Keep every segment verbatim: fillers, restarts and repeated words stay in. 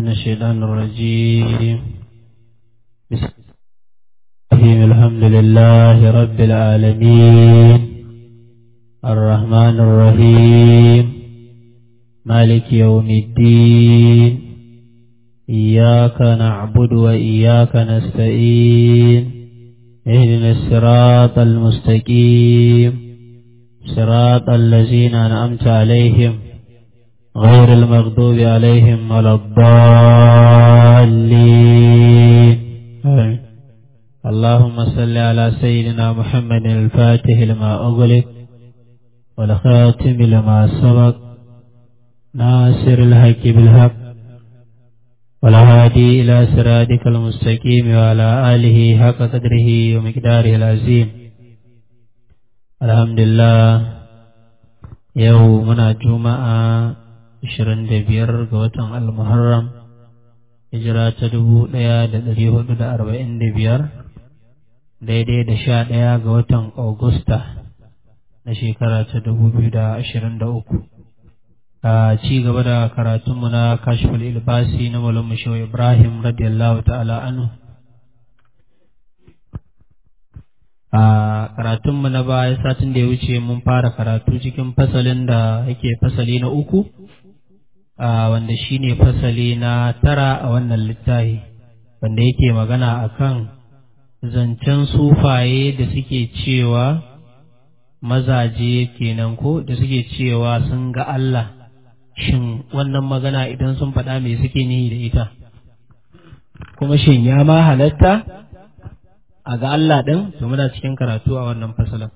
الشيطان الرجيم. بسم الله الحمد لله رب العالمين الرحمن الرحيم مالك يوم الدين إياك نعبد وإياك نستعين اهدنا الصراط المستقيم صراط الذين أنعمت عليهم غير المغضوب عليهم ولا الضالين. اللهم صل على سيدنا محمد الفاتح لما أغلق والخاتم لما سبق ناصر الحق بالحق والهادي إلى صراطك المستقيم وعلى آله حق قدره ومقداره العظيم. الحمد لله. يومنا جمعة ishirin da biyar ga watan al-Muharram hijira ta dubu ɗaya da ɗari hudu da arba'in da biyar daidai da sha ɗaya ga watan Agusta na shekara ta dubu biyu da ashirin da uku. A ci gaba da karatunmu na Kashful Ilbasi na Maulana Shehu Ibrahim radiyallahu ta'ala anhu. A karatunmu na baya satin da ya wuce mun fara karatu cikin fasalin da yake fasali na uku, wanda shine fasali na tara a wannan littafi, wanda yake magana akan zancen sufaye da suke cewa mazaje kenan ko da suke cewa sun ga Allah. Shin wannan magana idan sun faɗa me suke nihi da ita, kuma shin ya ma halatta a ga Allah ɗin? To muna cikin karatu a wannan fasalin.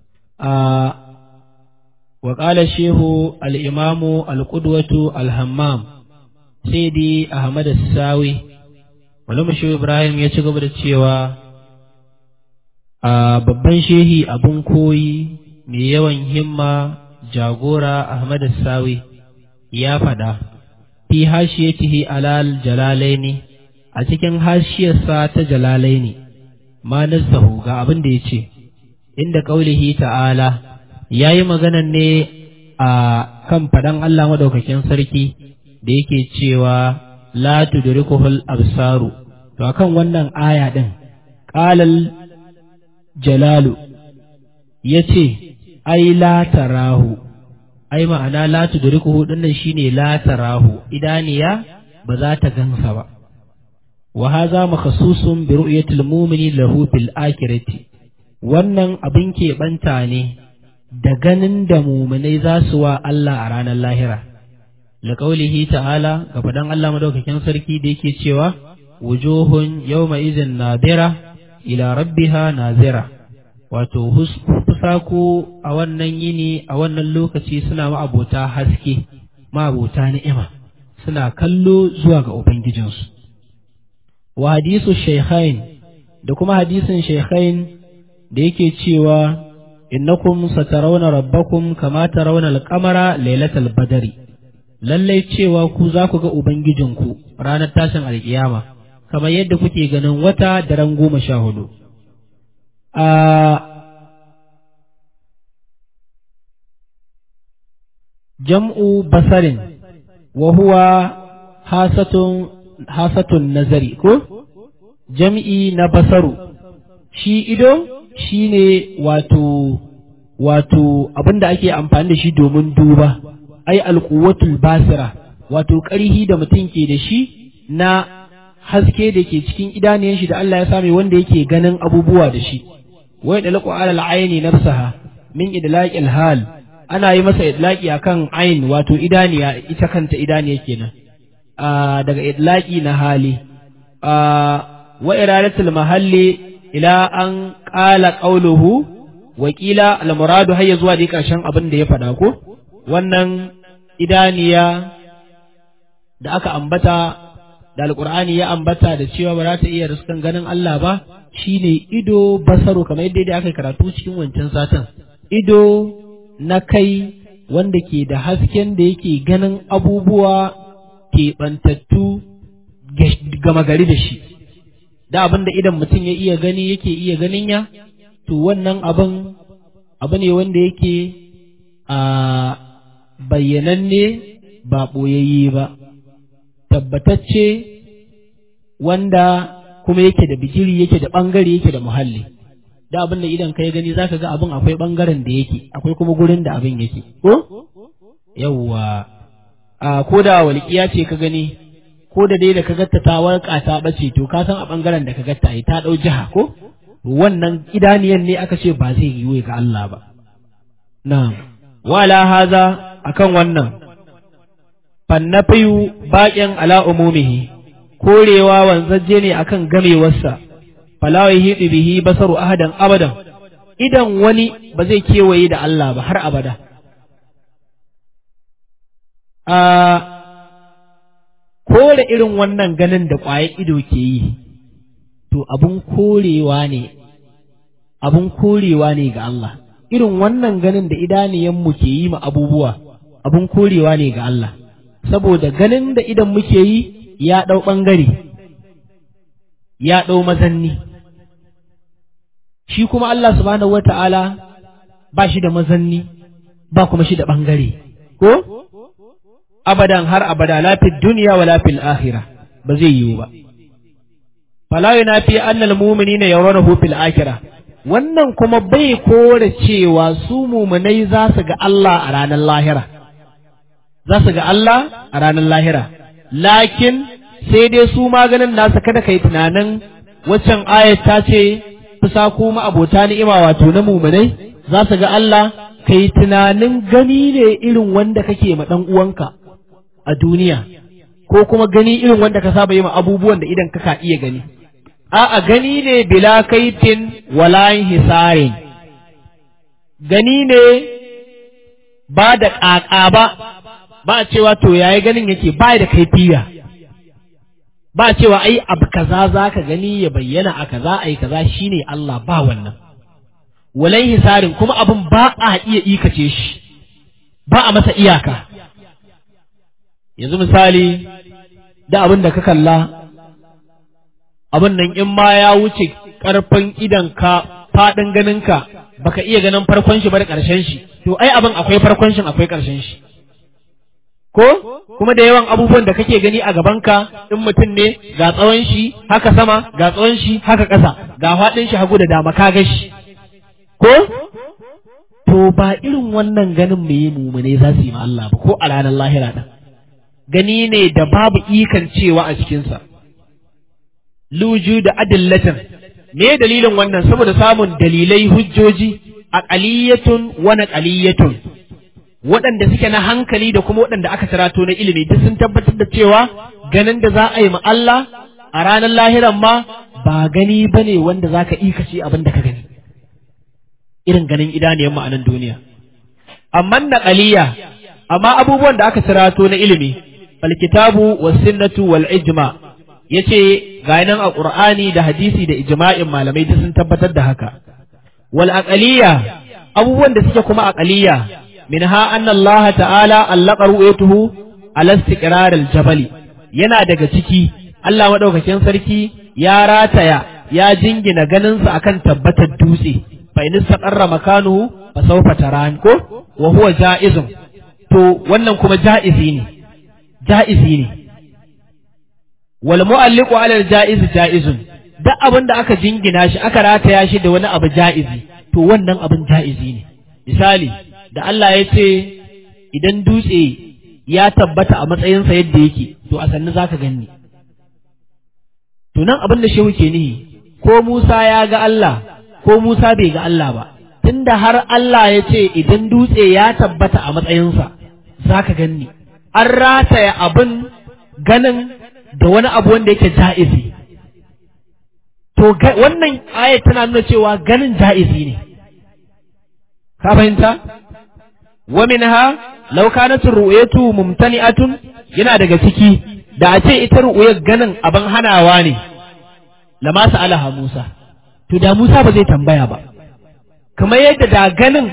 وقال الشيخ الإمام القدوة الهمام سيدي أحمد الساوي ولما شيخ إبراهيم يتشغب cewa babban shehi abun koyi mai yawan himma jagora Ahmad Sawi ya faɗa fi hashiyatihi alal jalalaini, a cikin hashiyarsa ta jalalaini, ma nasahu ga abin da yace inda qaulihi ta'ala, yayi maganan ne a kan faɗan Allah madaukakin sarki da yake cewa la tudrikuhul absaru. To akan wannan aya din qalal jalalu yace ai la tarahu, ai ma'ana la tudrikuhu dinnan shine la tarahu, idaniya ba za ta gansa ba. wa hadha makhsusun bi ru'yatil mu'mini lahu fil akhirati, wannan abin keɓanta ne da ganin da muminai za su wa Allah a ranar lahira. Liqaulihi ta'ala, ga faɗan Allah madaukakin sarki da yake cewa wujuhun yawma izin nadira ila rabbiha nazira, wato fusaku a wannan yini a wannan lokaci suna ma'abota haske, ma'abota ni'ima, suna kallo zuwa ga ubangijinsu. Wa hadisu shaykhain, da kuma hadisin shaykhain da yake cewa innakum satarawna rabbakum kama tarawna al-qamara lailatal badri, lallai cewa ku za ku ga ubangijinku ranar tashin alkiyama kamar yadda kuke ganin wata daren goma sha hudu. a jam'u basarin wa huwa hasatun hasatun nazari, ko jam'i na basaru, shi ido shine wato wato abinda ake amfani da shi domin duba, ai alquwatul basira, wato ƙarhi da mutum ke da shi na haske da ke cikin idaniyan shi da Allah ya same wanda yake ganin abubuwa da shi. Wai dalqu alal ayni nafsaha min idlaqil hal, ana yi masa idlaqi akan ain, wato idaniya ita kanta idaniya kenan, a daga idlaqi na hali. a wa iradatul mahalli ila an ƙala ƙauluhu wakila al-muradu har ya zuwa da ƙarshen abin da ya faɗa ko wannan idaniya da aka ambata da alƙur'ani ya ambata da cewa ba za ta iya riskan ganin Allah ba, shine ido basaru, kamar yadda aka karatu cikin wancan satin, ido na kai wanda ke da hasken da yake ganin abubuwa keɓantattu gama gari da shi, da abin da idan mutum ya iya gani yake iya ganin ya, to wannan abin abu ne wanda yake a bayyananne ba ɓoyayye ba. tabbatacce wanda kuma yake da bigiri yake da ɓangare yake da muhalli. Da abin da idan kai gani zaka ga abin akwai ɓangaren da yake akwai kuma gurin da abin yake ko yawwa a ko da walƙiya ce ka gani ko da dai da ka gatta ta warƙa ta ɓace to ka san a ɓangaren da ka gatta ai ta ɗau jiha ko wannan idaniyan ne aka ce ba zai yiwu ga Allah ba. Na'am wala haza akan wannan fannafiyu baƙin ala umumihi korewa wanzaje ne akan gamewarsa fala yahidu bihi basaru ahadan abadan idan wani ba zai kewaye da Allah ba har abada. A kore irin wannan ganin da ƙwayar ido ke yi to abun korewa ne abun korewa ne ga Allah. Irin wannan ganin da idaniyanmu ke yi ma abubuwa abun korewa ne ga Allah saboda ganin da idan muke yi ya ɗau ɓangare ya ɗau mazanni shi kuma Allah subhanahu wata'ala ba shi da mazanni ba kuma shi da ɓangare ko abadan har abada la fid dunya wala fil akhirah ba zai yiwu ba. Fala yunafi annal mu'minina yarawnahu fil akhirah wannan kuma bai kore cewa su mu'minai za su ga Allah a ranar lahira za su ga Allah a ranar lahira lakin sai dai su maganin nasa kada kai tunanin waccan ayat ta ce fusa kuma abota ni'ima wato na mu'minai za su ga Allah kai tunanin gani ne irin wanda kake ma dan uwanka a duniya ko kuma gani irin wanda ka saba yi ma abubuwan da idan ka iya gani. A'a gani ne bila kaitin wala hisarin gani ne ba da ƙaƙa ba ba cewa to yayi ganin yake ba da kaifiya ba cewa ai abu kaza zaka gani ya bayyana a kaza ai kaza shine Allah ba wannan walai hisarin kuma abun ba a iya ikace shi ba a masa iyaka. Yanzu misali da abin da ka kalla abin nan in ma ya wuce ƙarfin idanka faɗin ganinka baka iya ganin farkon shi ba da ƙarshen shi to ai abin akwai farkon shi akwai ƙarshen shi ko kuma da yawan abubuwan da kake gani a gabanka in mutum ne ga tsawon shi haka sama ga tsawon shi haka ƙasa ga faɗin shi hagu da dama ka ga shi ko to ba irin wannan ganin me yi mumune za su yi ma Allah ba ko a ranar lahira ɗin gani ne da babu ikan cewa a cikinsa. Luju da adillatan me dalilin wannan saboda samun dalilai hujjoji a ƙaliyatun wani ƙaliyatun waɗanda suke na hankali da kuma waɗanda aka tarato na ilimi duk sun tabbatar da cewa ganin da za a yi ma Allah a ranar lahiran ma ba gani ba ne wanda za ka ikace abin da ka gani irin ganin idaniyan mu a nan duniya. Amma na ƙaliya amma abubuwan da aka tarato na ilimi alkitabu was sunnatu wal ijma yace ga nan a Qur'ani da hadisi da ijma'in malamai duk sun tabbatar da haka. Wal aqaliya abubuwan da suke kuma aqaliya minha anna Allah ta'ala allaqa ru'yatuhu ala istiqrar al-jabal yana daga ciki Allah madaukakin sarki ya rataya ya jingina ganin sa akan tabbatar dutse fa in istaqarra makanuhu fa sawfa taran ko wa huwa ja'izun to wannan kuma ja'izi ne ja'izi ne wal mu'alliqu 'ala al-ja'iz ja'izun duk abin da aka jingina shi aka rataya shi da wani abu ja'izi to wannan abin ja'izi ne. Misali da Allah ya ce idan dutse ya tabbata a matsayinsa yadda yake to a sannu zaka ganni to nan abin da shehu ke nihi ko Musa ya ga Allah ko Musa bai ga Allah ba tunda har Allah ya ce idan dutse ya tabbata a matsayinsa zaka ganni an rataya abin ganin da wani abu wanda yake ja'izi to wannan ayat tana nuna cewa ganin ja'izi ne ka fahimta wa minha law kanat ru'yatu mumtani'atun yana daga ciki da a ce ita ru'yar ganin abin hanawa ne lama sa'alaha Musa to da Musa ba zai tambaya ba kamar yadda da ganin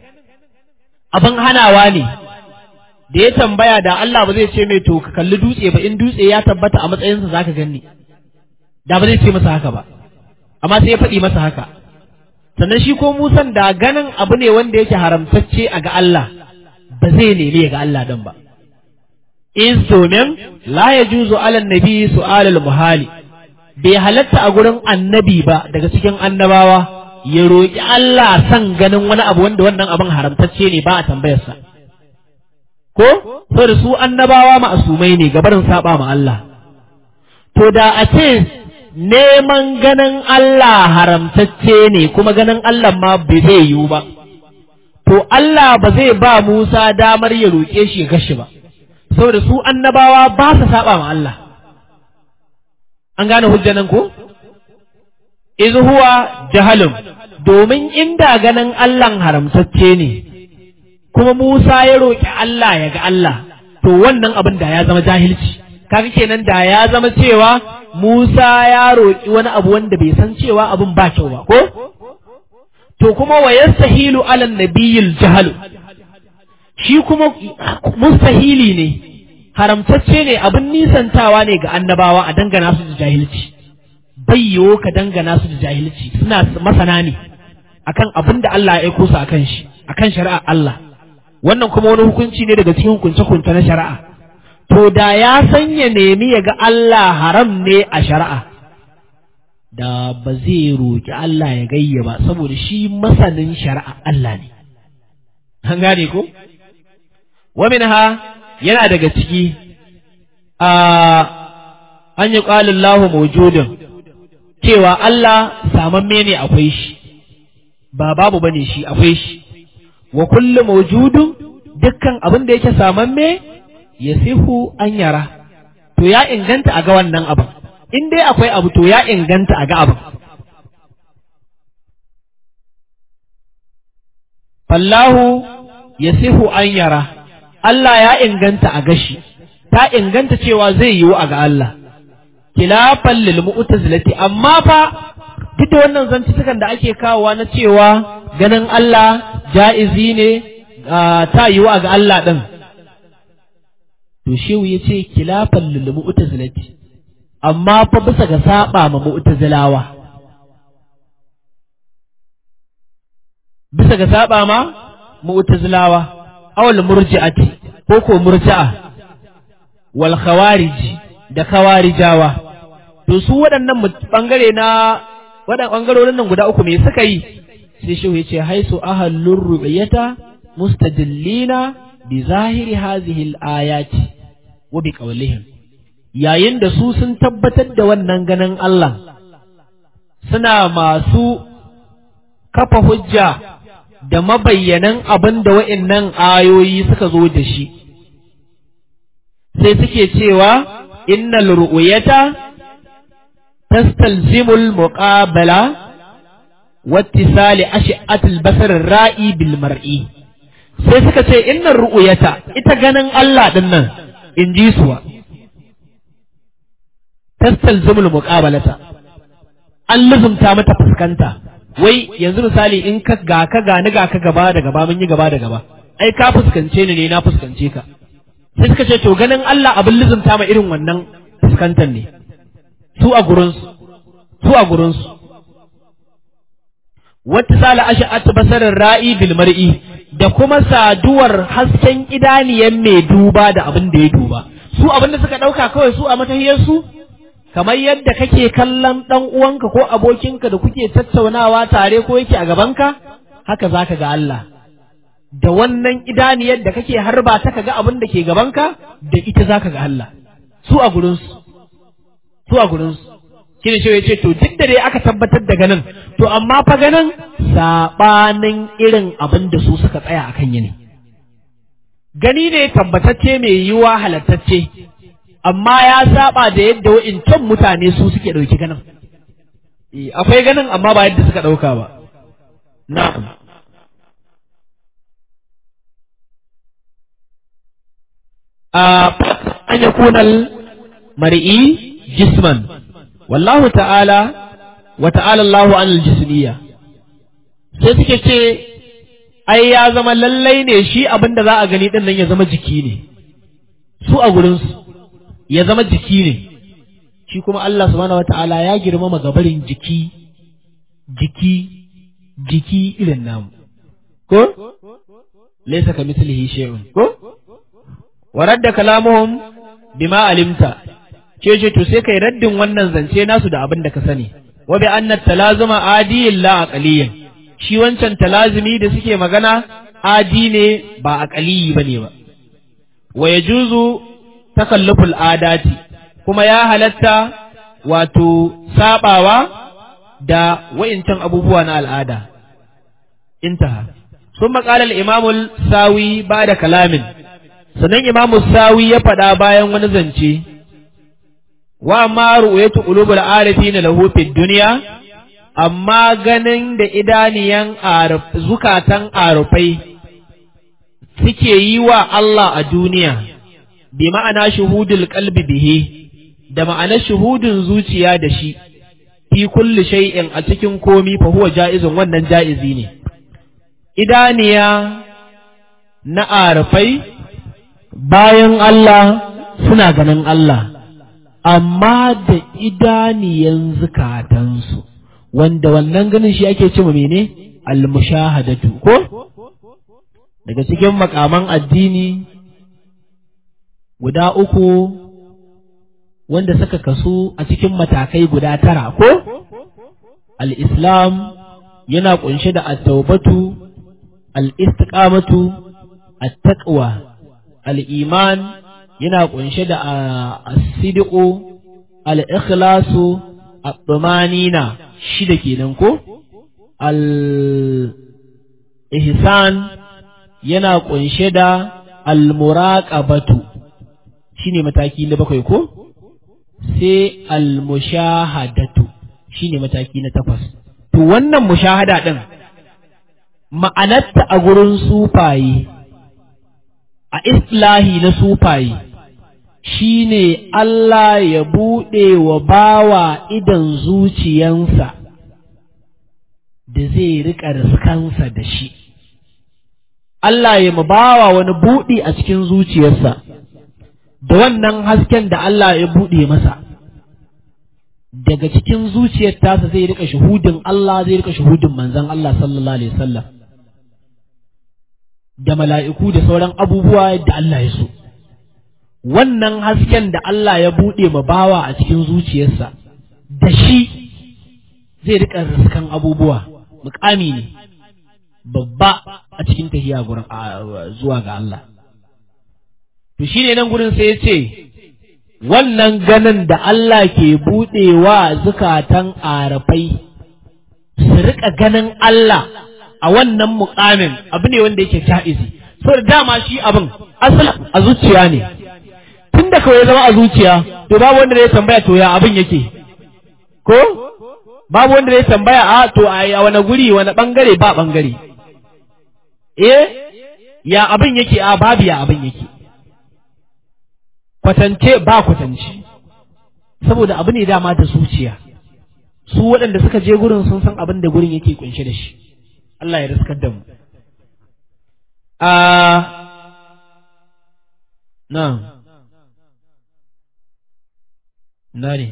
abin hanawa ne da ya tambaya da Allah ba zai ce mai to ka kalli dutse ba in dutse ya tabbata a matsayinsa zaka ganni da ba zai ce masa haka ba amma sai ya faɗi masa haka sannan shi ko Musan da ganin abu ne wanda yake haramtacce a ga Allah ba zai nemi ga Allah dan ba iz domin la yajuzu ala nabi su'alul muhali bai halatta a gurin annabi ba daga cikin annabawa ya roƙi Allah san ganin wani abu wanda wannan abin haramtacce ne ba a tambayarsa ko saboda su annabawa ma'asumai ne gabarin saba ma Allah to da a ce neman ganin Allah haramtacce ne kuma ganin Allah ma bai zai yiwu ba to Allah ba zai ba Musa damar ya roƙe shi ya gashi ba saboda su annabawa ba su saba ma Allah an gane hujjanan ko iz huwa jahalun domin inda ganin Allah haramtacce ne kuma Musa ya roƙi Allah ya ga Allah to wannan abin da ya zama jahilci kaga kenan da ya zama cewa Musa ya roƙi wani abu wanda bai san cewa abin ba kyau ba ko to kuma wa yastahilu ala nabiyil jahalu shi kuma mustahili ne haramtacce ne abin nisantawa ne ga annabawa a dangana su da jahilci bayyo ka dangana su da jahilci suna masana ne akan abin da Allah ya aiko su akan shi akan shari'a Allah wannan kuma wani hukunci ne daga cikin hukunce-hukunce na shari'a to da ya sanya nemi ya ga Allah haram ne a shari'a da ba zai roki Allah ya gayya ba saboda shi masanin shari'a Allah ne an gane ko wa minha yana daga ciki a an yi ƙalin lahu mawujudin cewa Allah samamme ne akwai shi ba babu bane shi akwai shi wa kullu mawjudun dukkan abin da yake samamme ya sihu an yara to ya inganta a ga wannan abin in dai akwai abu to ya inganta a ga abin fallahu ya sihu an yara Allah ya inganta a gashi ta inganta cewa zai yiwu a ga Allah kilafan lil mu'tazilati amma fa duk wannan zantukan da ake kawowa na cewa ganin Allah ja'izi ne ta yiwu a ga Allah din to shehu yace kilafan lil mu'tazilati amma fa bisa ga saba ma mu'tazilawa bisa ga saba ma mu'tazilawa awal murji'ati ko ko murji'a wal khawarij da khawarijawa to su waɗannan bangare na waɗannan bangarorin nan guda uku me suka yi sai shi yace haisu ahallur ru'yata mustadillina bi zahiri hadhihi al-ayati wa bi qawlihim yayin da su sun tabbatar da wannan ganin Allah suna masu kafa hujja da mabayyanan abin da wa'innan ayoyi suka zo da shi sai suke cewa innal ru'yata tastalzimul muqabala wattisali ash'atul basar ra'i bil mar'i sai suka ce innar ru'yata ita ganin Allah din nan in ji suwa tastalzimul muqabalata an luzumta mata fuskanta wai yanzu misali in ka ga ka gani ga ka gaba da gaba mun yi gaba da gaba ai ka fuskance ni ne na fuskance ka sai suka ce to ganin Allah abin lizumta ma irin wannan fuskantar ne su a gurin su su a gurin su wata sala ash'at basarar ra'i bil mar'i da kuma saduwar hasken idaniyan mai duba da abin da ya duba su abin da suka dauka kawai su a matahiyar su kamar yadda kake kallon ɗan uwanka ko abokinka da kuke tattaunawa tare ko yake a gabanka haka zaka ga Allah da wannan idaniyar da kake harba ta kaga abin da ke gabanka da ita zaka ga Allah su a gurin su su a gurin su shine shi yace to duk da dai aka tabbatar da ganin to amma fa ganin sabanin irin abin da su suka tsaya akan yini gani ne tabbatacce mai yiwa halattacce amma ya saba da yadda wa'incan mutane su suke ɗauki ganin. Akwai ganin amma ba yadda suka ɗauka ba. Na'am. A an ya kunal mar'i jisman, wallahu ta'ala wa ta'ala Allahu an jismiya. Sai suke ce, ai ya zama lallai ne shi abin da za a gani ɗin nan ya zama jiki ne, su a gurinsu. ya zama jiki ne shi kuma Allah subhanahu wata'ala ya girmama gabarin jiki jiki jiki irin namu ko laysa kamithlihi shay'un ko wa radda kalamuhum bima alimta ce ce to sai kai raddin wannan zance nasu da abin da ka sani wa bi anna talazuma adiyin la aqaliyin shi wancan talazumi da suke magana adi ne ba aqaliyi bane ba wa yajuzu takalluful adati kuma ya halatta wato sabawa da wa'incan abubuwa na al'ada intaha sun maƙala al'imamul sawi ba da kalamin sannan imamul sawi ya faɗa bayan wani zance wa amma ru'yatu qulubul arifin lahu fid dunya amma ganin da idaniyan zukatan arufai suke yi wa Allah a duniya bi ma'ana shuhudul qalbi bihi da ma'anar shuhudin zuciya da shi fi kulli shay'in a cikin komi fa huwa ja'izun wannan ja'izi ne idaniya na arfai bayan Allah suna ganin Allah amma da idaniyan zukatansu wanda wannan ganin shi ake cewa mene al-mushahadatu ko daga cikin makaman addini guda uku wanda suka kasu a cikin matakai guda tara ko al-islam yana kunshe da at-taubatu al-istiqamatu at-taqwa al-iman yana kunshe da as-sidqu al-ikhlasu at-tumanina shida kenan ko al-ihsan yana kunshe da al-muraqabatu shine mataki na bakwai ko sai al-mushahadatu shine mataki na takwas to wannan mushahada din ma'anarta a gurin sufaye a islahi na sufaye shine Allah ya bude wa bawa idan zuciyansa da zai rika riskansa da shi Allah ya mabawa wani budi a cikin zuciyarsa da wannan hasken da Allah ya buɗe masa daga cikin zuciyar tasa zai rika shuhudin Allah zai rika shuhudin manzon Allah sallallahu alaihi wasallam da mala'iku da sauran abubuwa da Allah ya so wannan hasken da Allah ya buɗe ma bawa a cikin zuciyarsa da shi zai rika riskan abubuwa muƙami ne babba a cikin tahiya gurin zuwa ga Allah to shi ne nan gurin sai ya ce wannan ganin da Allah ke buɗewa zukatan arafai su riƙa ganin Allah a wannan muƙamin abu ne wanda yake ja'izi saboda dama shi abin asali a zuciya ne tun da kawai zama a zuciya to babu wanda zai tambaya to ya abin yake ko babu wanda zai tambaya a to a wani guri wani bangare ba bangare eh ya abin yake a babu ya abin yake kwatance ba kwatance saboda abu ne dama da zuciya su waɗanda suka je gurin sun san abin da gurin yake kunshe da shi Allah ya riskar da mu a na na ne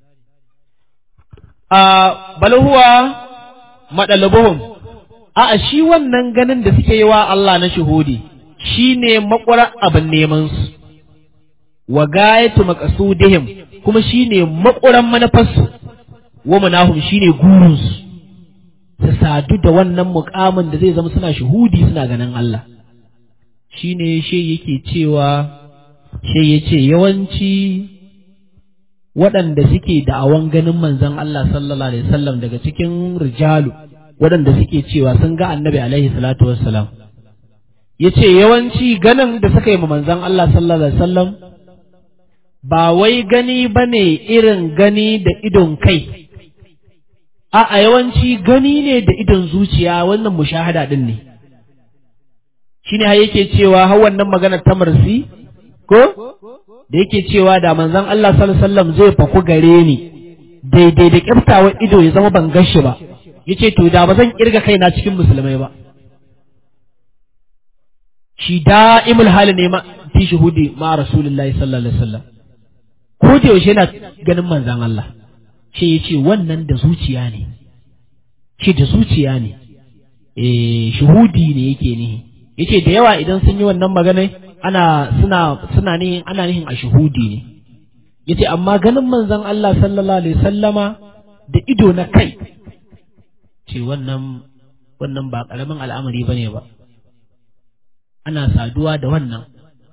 a bal huwa madalabuhum a shi wannan ganin da suke yi wa Allah na shuhudi shine makwara abin neman su wa gayatu maqsudihim kuma shine makuran manufarsu wa manahum shine gurin su su sadu da wannan mukamin da zai zama suna shuhudi suna ganin Allah shine shi yake cewa shi yace yawanci waɗanda suke da'awan ganin manzon Allah sallallahu alaihi wasallam daga cikin rijalu waɗanda suke cewa sun ga annabi alaihi salatu wassalam yace yawanci ganin da suka yi ma manzon Allah sallallahu alaihi wasallam ba wai gani ba ne irin gani da idon kai, a yawanci gani ne da idon zuciya wannan mushahada ɗin ne, shi ne yake cewa har wannan maganar ta marsi, ko? Da yake cewa da manzon Allah sallallahu Alaihi wasallam zai faku gare ni, daidai da ƙiftawar ido ya zama ban gashi ba, ya ce to da ba zan ƙirga kaina cikin musulmai ba. Shi da'imul hali ne ma fi shuhudi ma Rasulullahi sallallahu Alaihi wasallam. Ko da yaushe yana ganin manzan Allah shi ya ce wannan da zuciya ne shi da zuciya ne eh shuhudi ne yake ne yace da yawa idan sun yi wannan magana ana suna suna ne ana nihin a shuhudi ne yace amma ganin manzon Allah sallallahu alaihi sallama da ido na kai ce wannan wannan ba karamin al'amari bane ba ana saduwa da wannan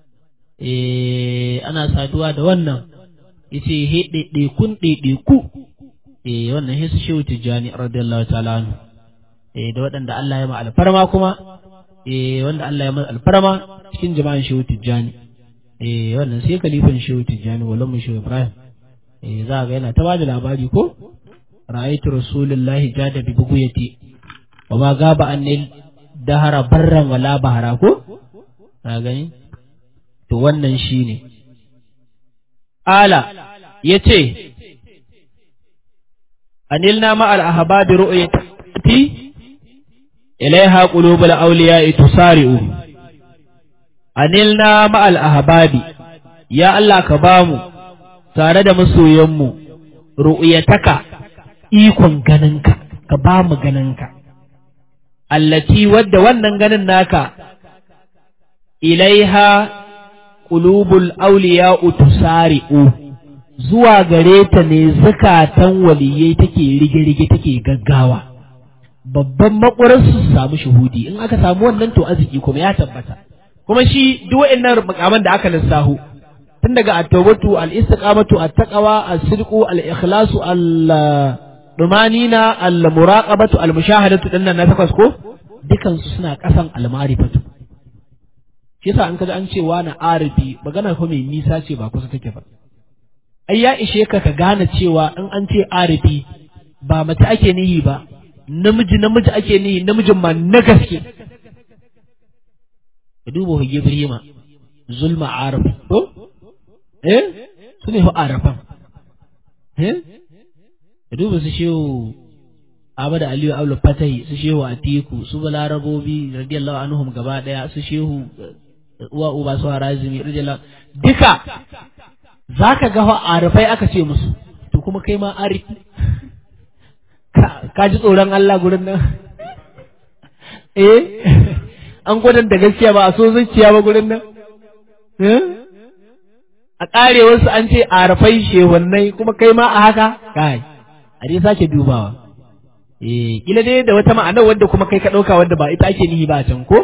eh ana saduwa da wannan yace he dede kun dede ku eh wannan he su shehu Tijjani radiyallahu ta'ala anhu eh da waɗanda Allah ya ma alfarma kuma eh wanda Allah ya ma alfarma cikin jama'an shehu Tijjani eh wannan sai kalifan shehu Tijjani wallan mu shehu Ibrahim eh za ga yana ta bada labari ko ra'aytu rasulullahi jada bi buguyati wa ma gaba annil dahara barran wala bahara ko ka gani to wannan shine ala yace anilna ma al ahbabi ru'yati ilaiha qulubul awliya'i tusari'u anilna ma al ahbabi ya Allah ka bamu tare da masoyanmu ru'yataka ikon ganinka ka bamu ganinka allati wadda wannan ganin naka ilaiha qulubul awliya'u tusari'u zuwa gare ta ne zakatan waliyai take rige-rige take gaggawa babban makwarar su samu shuhudi in aka samu wannan to arziki kuma ya tabbata kuma shi duk wa'annan makaman da aka lissahu tun daga at-tawbatu al-istiqamatu at-taqwa as-sidqu al-ikhlasu al-dumanina al-muraqabatu al-mushahadatu dinnan na takwas ko dukan su suna kasan al-ma'rifatu shi yasa an kaji an ce wani arifi magana ko mai nisa ce ba kusa take ba ai ya ishe ka ka gane cewa in an ce arifi ba mace ake nihi ba namiji namiji ake nihi namijin ma na gaske ka duba hu Ibrahima zulma arif to eh su ne hu arafan eh ka duba su shehu Ahmad Aliyu Abdul Fatahi su shehu Atiku su Balarabobi radiyallahu anhum gaba daya su shehu uwa uba su Harazimi radiyallahu duka zaka ga arifai aka ce musu to kuma kai ma arifi ka ji tsoron Allah gurin nan eh an gwadon da gaskiya ba a so zuciya ba gurin nan a ƙare wasu an ce arafai shehwannai kuma kai ma a haka kai a dai sake dubawa eh kila dai da wata ma'anar wadda kuma kai ka ɗauka wadda ba ita ake nihi ba can ko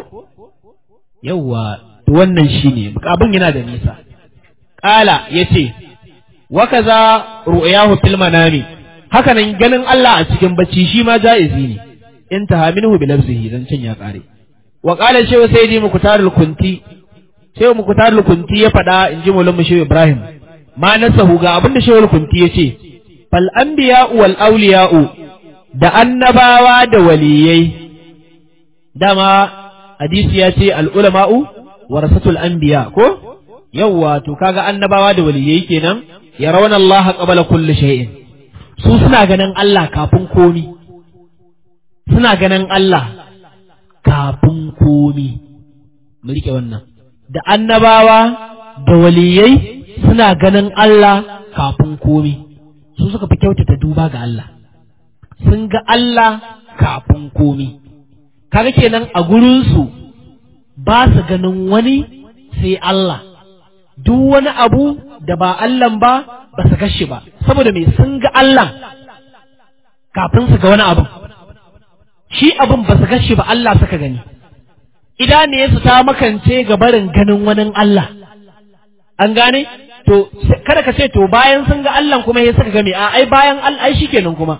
yawwa to wannan shine abin yana da nisa qala yace wa kaza ru'yahu fil manami haka nan ganin Allah a cikin bacci shi ma jaizi ne intaha minhu bi lafzihi dan can ya kare wa qala shaykh sayyidi muqtarul kunti shaykh muqtarul kunti ya fada inji maulana shaykh Ibrahim ma nasahu ga abinda shaykh kunti yace fal anbiya'u wal awliya'u da annabawa da waliyai dama hadisi ya ce al ulama'u warasatul anbiya ko yawwa to kaga annabawa da waliyai kenan yarawna Allah qabla kulli shay'in su suna ganin Allah kafin komi suna ganin Allah kafin komi mu rike wannan da annabawa da waliyai suna ganin Allah kafin komi su suka fi kyautata duba ga Allah sun ga Allah kafin komi kaga kenan a gurinsu ba su ganin wani sai Allah duk wani abu da ba Allah ba ba su gashi ba saboda me sun ga Allah kafin su ga wani abu shi abun ba su gashi ba Allah suka gani idane su ta makance ga barin ganin wani Allah an gane to kada ka ce to bayan sun ga Allah kuma ya suka game a ai bayan Allah ai shikenan kuma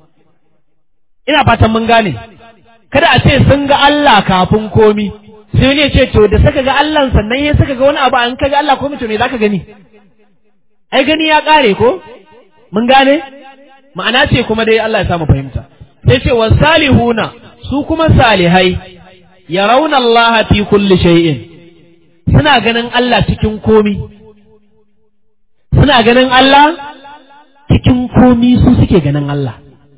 ina fatan mun gane kada a ce sun ga Allah kafin komi sai ne ce to da suka ga Allah sannan ya suka ga wani abu an kaga Allah komai to me zaka gani ai gani ya kare ko mun gane ma'ana ce kuma dai Allah ya samu fahimta sai ce wasalihuna su kuma salihai yarawna Allah fi kulli shay'in suna ganin Allah cikin komi suna ganin Allah cikin komi su suke ganin Allah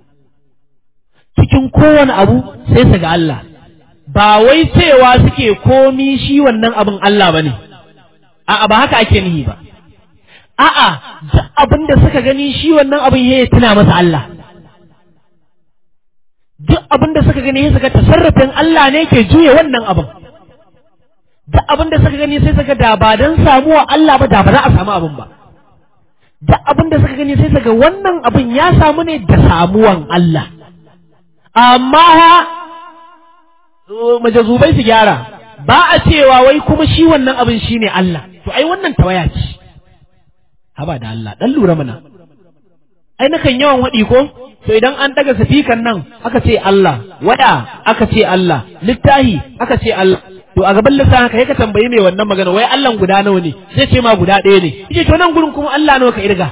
cikin kowane abu sai su ga Allah ba wai cewa suke komi shi wannan abin Allah bane a'a ba haka ake nihi ba a'a duk abin da suka gani shi wannan abin ya tuna masa Allah duk abin da suka gani suka tasarrufin Allah ne ke juye wannan abin duk abin da suka gani sai suka da ba dan samuwa Allah ba da ba za a samu abin ba duk abin da suka gani sai suka wannan abin ya samu ne da samuwan Allah amma majazubai su gyara ba a cewa wai kuma shi wannan abin shine Allah to ai wannan tawaya ce haba da Allah dan lura mana ai nakan yawan waɗi ko to idan an daga safikan nan aka ce Allah wada aka ce Allah littahi aka ce Allah to a gaban lissan haka yake tambayi mai wannan magana wai Allah guda nawa ne sai ce ma guda ɗaya ne yace to nan gurin kuma Allah nawa ka irga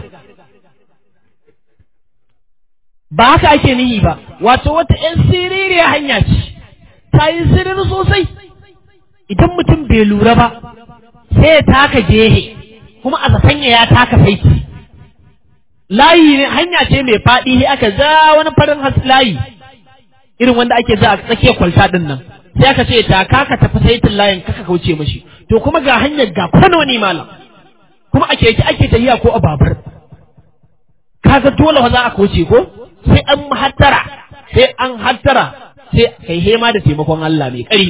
ba haka ake nihi ba wato wata ƴan siririya hanya ce ta yi sirri sosai idan mutum bai lura ba sai ya taka gehe kuma a sanya ya taka saiti layi ne hanya ce mai faɗi aka ja wani farin layi irin wanda ake za a tsakiyar kwalta din nan sai aka ce ta kaka tafi saitin layin kaka kauce mashi to kuma ga hanyar ga kwano ne malam kuma ake ki ake tafiya ko a babur kaga dole fa za a kauce ko sai an hattara sai an hattara sai kai hema da taimakon Allah mai ƙari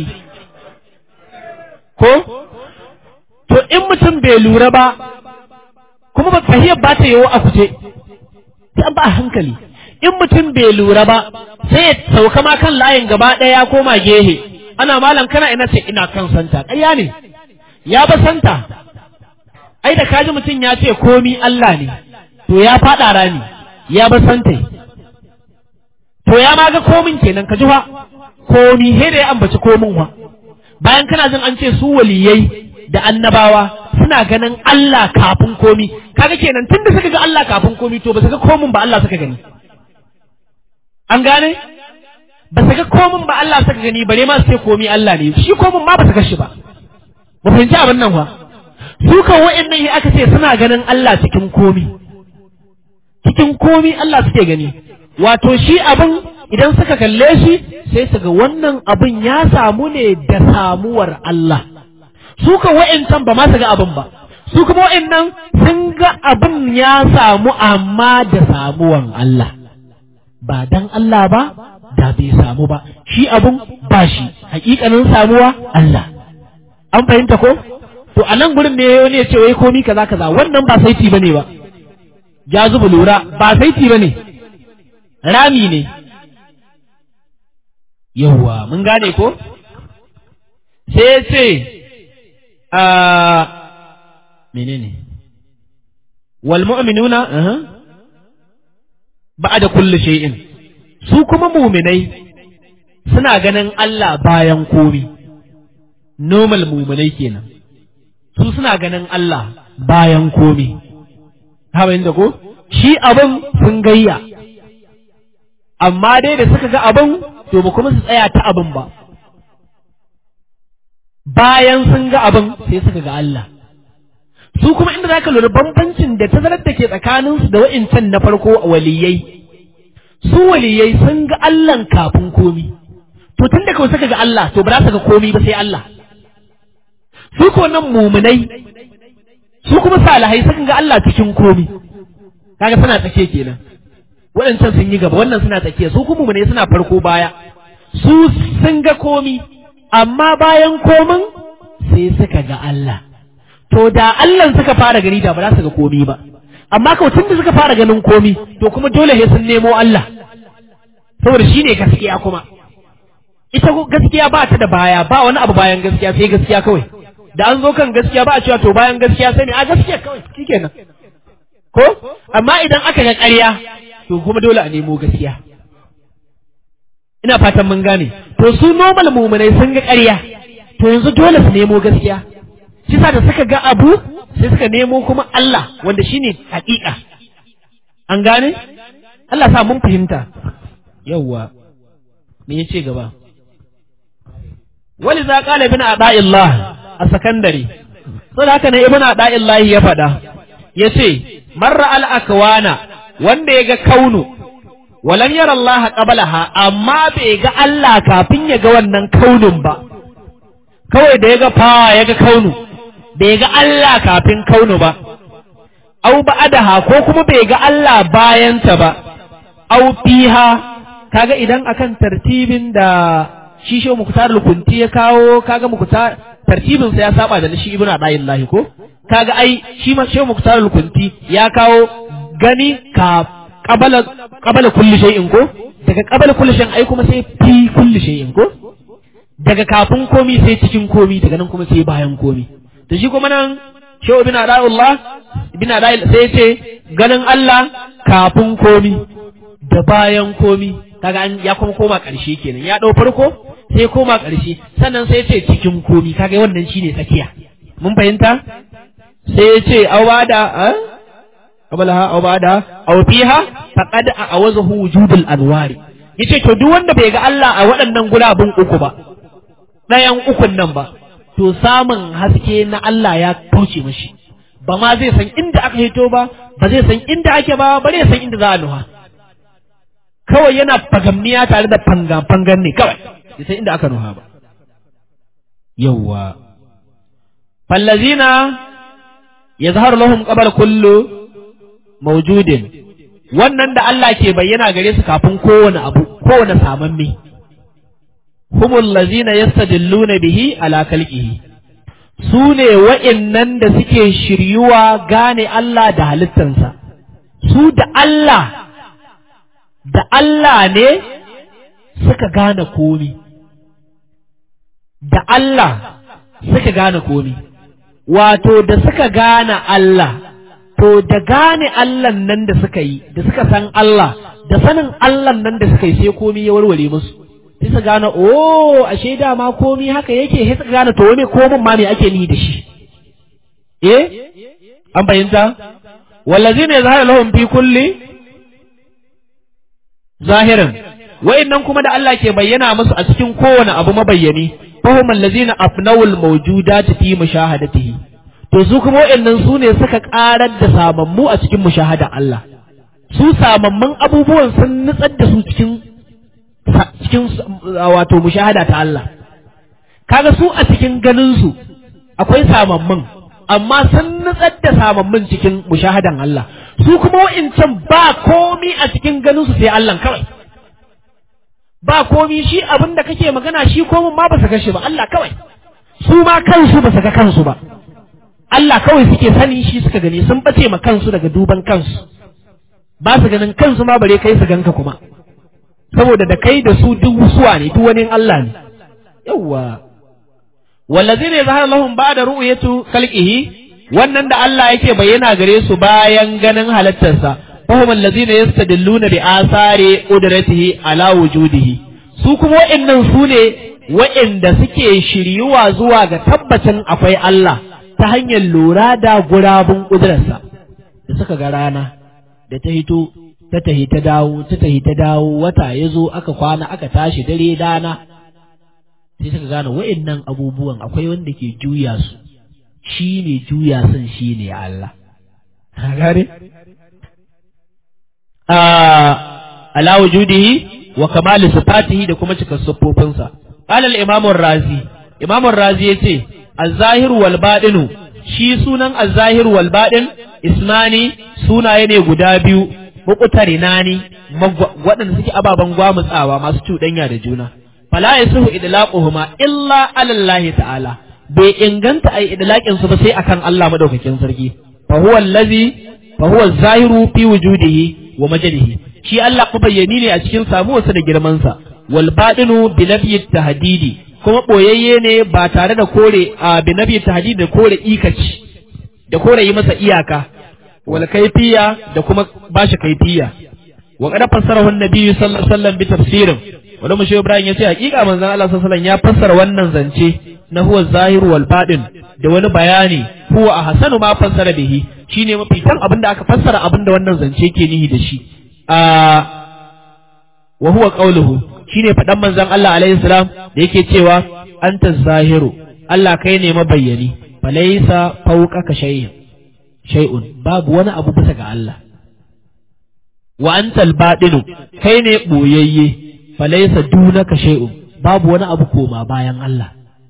ko to in mutum bai lura ba kuma ba tahiyar ba ta yiwu a kuce sai an ba a hankali in mutum bai lura ba sai ya sauka ma kan layin gaba ɗaya ya koma gehe ana malam kana ina ce ina kan santa ƙarya ne ya ba santa ai da kaji mutum ya ce komi Allah ne to ya faɗa rani ya ba santa to ya ma ga komin kenan ka ji fa komi he da ya ambaci komin wa bayan kana jin an ce su waliyai da annabawa suna ganin Allah kafin komi kaga kenan tunda suka ga Allah kafin komi to ba su ga komin ba Allah suka gani an gane ba su ga komin ba Allah suka gani bare ma su ce komi Allah ne shi komin ma ba su ga shi ba ba fahimci abin nan ba su kan wa'annan yi aka ce suna ganin Allah cikin komi cikin komi Allah suke gani wato shi abin idan suka kalle shi sai su ga wannan abin ya samu ne da samuwar Allah su kan wa'ancan ba ma su ga abin ba su kuma wa'annan sun ga abin ya samu amma da samuwan Allah ba dan Allah ba da bai samu ba shi abin ba shi hakikanin samuwa Allah an fahimta ko to a nan gurin ne wani ya ce wai komi kaza kaza wannan ba saiti bane ba ya zuba lura ba saiti bane rami ne yawwa mun gane ko sai ya ce a menene wal mu'minuna ba'da kulli shay'in su kuma mu'minai suna ganin Allah bayan komi normal mu'minai kenan su suna ganin Allah bayan komi ha bayin da ko shi abin sun gayya amma dai da suka ga abin to ba kuma su tsaya ta abin ba bayan sun ga abin sai suka ga Allah su kuma inda zaka lura bambancin da tazarar da ke tsakaninsu da wa'incan na farko waliyai su waliyai sun ga Allah kafin komi to tun da kawai suka ga Allah to ba za su ga komi ba sai Allah su ko nan mumunai su kuma salihai suka ga Allah cikin komi kaga suna tsake kenan waɗancan sun yi gaba wannan suna tsakiya su kuma mumunai suna farko baya su sun ga komi amma bayan komin sai suka ga Allah to da Allah suka fara gani da ba za su ga komi ba amma kawai tun da suka fara ganin komi to kuma dole sai sun nemo Allah saboda shine gaskiya kuma ita gaskiya ba ta da baya ba wani abu bayan gaskiya sai gaskiya kawai da an zo kan gaskiya ba a cewa to bayan gaskiya sai ne a gaskiya kawai shikenan ko amma idan aka ga ƙarya to kuma dole a nemo gaskiya ina fatan mun gane to su normal mu'minai sun ga ƙarya to yanzu dole su nemo gaskiya shi sa da suka ga abu sai suka nemo kuma Allah wanda shine haƙiƙa an gane Allah sa mun fahimta yawwa me yace gaba wali za qala ibn ada'illah a sakandare saboda haka ne ibn ada'illah ya faɗa yace marra al akwana wanda ya ga kaunu walam yara Allah qablaha amma bai ga Allah kafin ya ga wannan kaunin ba kawai da ya ga fa ya ga kaunu bai ga Allah kafin kaunu ba au ba'daha ko kuma bai ga Allah bayan ta ba au fiha kaga idan akan tartibin da shi shi muktar lukunti ya kawo kaga muktar tartibin sa ya saba da shi ibnu ada'illahi ko kaga ai shi ma shehu muktarul kunti ya kawo gani ka qabala qabala kulli shay'in ko daga qabala kulli shay'in ai kuma sai fi kulli shay'in ko daga kafin komi sai cikin komi daga nan kuma sai bayan komi to shi kuma nan shehu ibnu ada'illah ibnu ada'il sai ce ganin Allah kafin komi da bayan komi kaga an ya kuma koma ƙarshe kenan ya dau farko sai koma ƙarshe sannan sai ce cikin komi kaga wannan shine tsakiya mun fahimta sai ya ce awada qablaha awada aw fiha faqad awazahu wujudul anwari yace to duk wanda bai ga Allah a waɗannan gurabun uku ba ɗayan ukun nan ba to samun haske na Allah ya kauce mashi ba ma zai san inda aka hito ba ba zai san inda ake ba bare san inda za a nuha kawai yana fagamniya tare da fangan ne kawai bai san inda aka nuha ba yawwa fallazina yazharu lahum qabla kullu mawjudin wannan da Allah ke bayyana gare su kafin kowane abu kowane samamme humul lazina yastadilluna bihi ala khalqihi su ne wa'innan da suke shiryuwa gane Allah da halittansa su da Allah da Allah ne suka gane komi da Allah suka gane komi wato da suka gane Allah to da gane Allah nan da suka yi da suka san Allah da sanin Allah nan da suka yi sai komi ya warware musu sai su gane oh ashe dama komi haka yake sai su gane to me komin ma me ake ni da shi eh an bayyanta wallazina yazharu lahum fi kulli zahirin wa'annan kuma da Allah ke bayyana musu a cikin kowane abu mabayyani fahum allazina afnawul mawjudati fi mushahadatihi to su kuma wa'annan su ne suka karar da samammu a cikin mushahada Allah su samammun abubuwan sun nutsar da su cikin cikin wato mushahada ta Allah kaga su a cikin ganin su akwai samammun amma sun nutsar da samammun cikin mushahadan Allah su kuma wa'incan ba komi a cikin ganin su sai Allah kawai ba komi shi abin da kake magana shi komin ma ba su kashe ba Allah kawai su ma kansu ba su ga kansu ba Allah kawai suke sani shi suka gani sun bace ma kansu daga duban kansu ba su ganin kansu ma bare kai su ganka kuma saboda da kai da su duk suwa ne duk wani Allah ne yawwa wallazina yazharu lahum ba'da ru'yatu khalqihi wannan da Allah yake bayyana gare su bayan ganin halittarsa fahum allazina yastadilluna bi asari qudratihi ala wujudihi su kuma wa'annan su ne wa'anda suke shiryuwa zuwa ga tabbacin akwai Allah ta hanyar lura da gurabun ƙudurarsa da suka ga rana da ta hito ta tahi ta dawo ta tahi ta dawo wata ya zo aka kwana aka tashi dare dana sai suka gane wa'annan abubuwan akwai wanda ke juya su shi ne juya sun shi ne Allah gare ala wujudihi wa kamali sifatihi da kuma cikar siffofinsa qala al-imam ar-razi imam ar-razi yace az-zahir wal batinu shi sunan az-zahir wal batin ismani sunaye ne guda biyu muqtarinani waɗanda suke ababan gwamutsawa masu cuɗanya da juna fala yasuhu idlaquhuma illa ala Allah ta'ala bai inganta ai idlaqin su ba sai akan Allah madaukakin sarki fa huwa allazi fa huwa az-zahiru fi wujudihi wa majdihi shi Allah ku bayyani ne a cikin samuwarsa da girman sa wal batinu bi nafyi tahdidi kuma boyayye ne ba tare da kore a bi nafyi tahdidi da kore ikaci da kore yi masa iyaka wal kayfiya da kuma bashi kayfiya wa qad fassarahu an-nabi sallallahu alaihi wasallam bi tafsirin wanda mushe Ibrahim yace hakika manzon Allah sallallahu alaihi wasallam ya fassara wannan zance na huwa zahiru wal batin da wani bayani huwa ahsanu ma fassara bihi shine mafi kan abinda aka fassara abinda wannan zance ke nihi da shi a wa huwa qawluhu shine fadan manzon Allah alaihi salam da yake cewa anta zahiru Allah kai ne mabayyani falaysa fawqaka shay'un shay'un babu wani abu bisa ga Allah wa antal batinu kai ne boyayye falaysa dunaka shay'un babu wani abu koma bayan Allah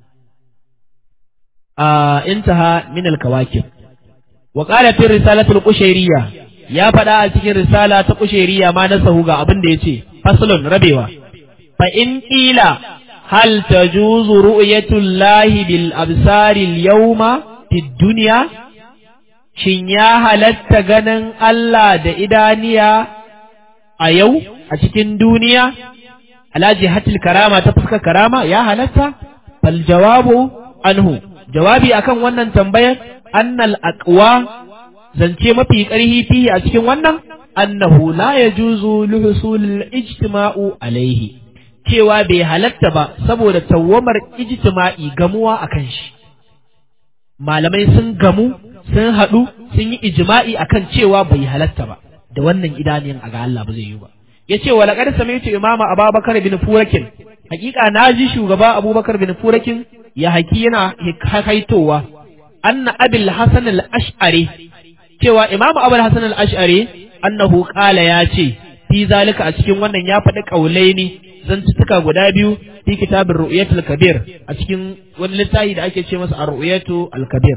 a intaha min al-kawakib wa qala fi risalatul qushayriyya ya fada a cikin risala ta qushayriyya ma nasahu ga abin da yace faslun rabewa fa in qila hal tajuzu ru'yatullahi bil absari al-yawma fid dunya, shin ya halatta ganin Allah da idaniya a yau a cikin duniya, ala jihatil karama ta fuskar karama ya halatta? Fal jawabu anhu, jawabi akan wannan tambayar, annal aqwa, zance mafi ƙarfi fihi a cikin wannan, annahu la yajuzu luhusul ijtima'u alaihi, cewa bai halatta ba saboda tawwamar ijtima'i gamuwa akan shi. Malamai sun gamu, sun haɗu, sun yi ijma'i akan cewa bai halatta ba da wannan idaniyan a ga Allah ba zai yi ba. Yace wa laqad sami'tu imama Abubakar bin Furakin, hakika naji shugaba Abubakar bin Furakin ya haki yana haitowa, anna Abil Hasan al-Ash'ari, cewa imamu Abul Hasan al-Ash'ari annahu qala ya ce fi zalika a cikin wannan ya faɗi ƙaulaini zantuka guda biyu fi kitabin ru'yatul kabir a cikin wani littafi da ake ce masa ar-ru'yatu al-kabir.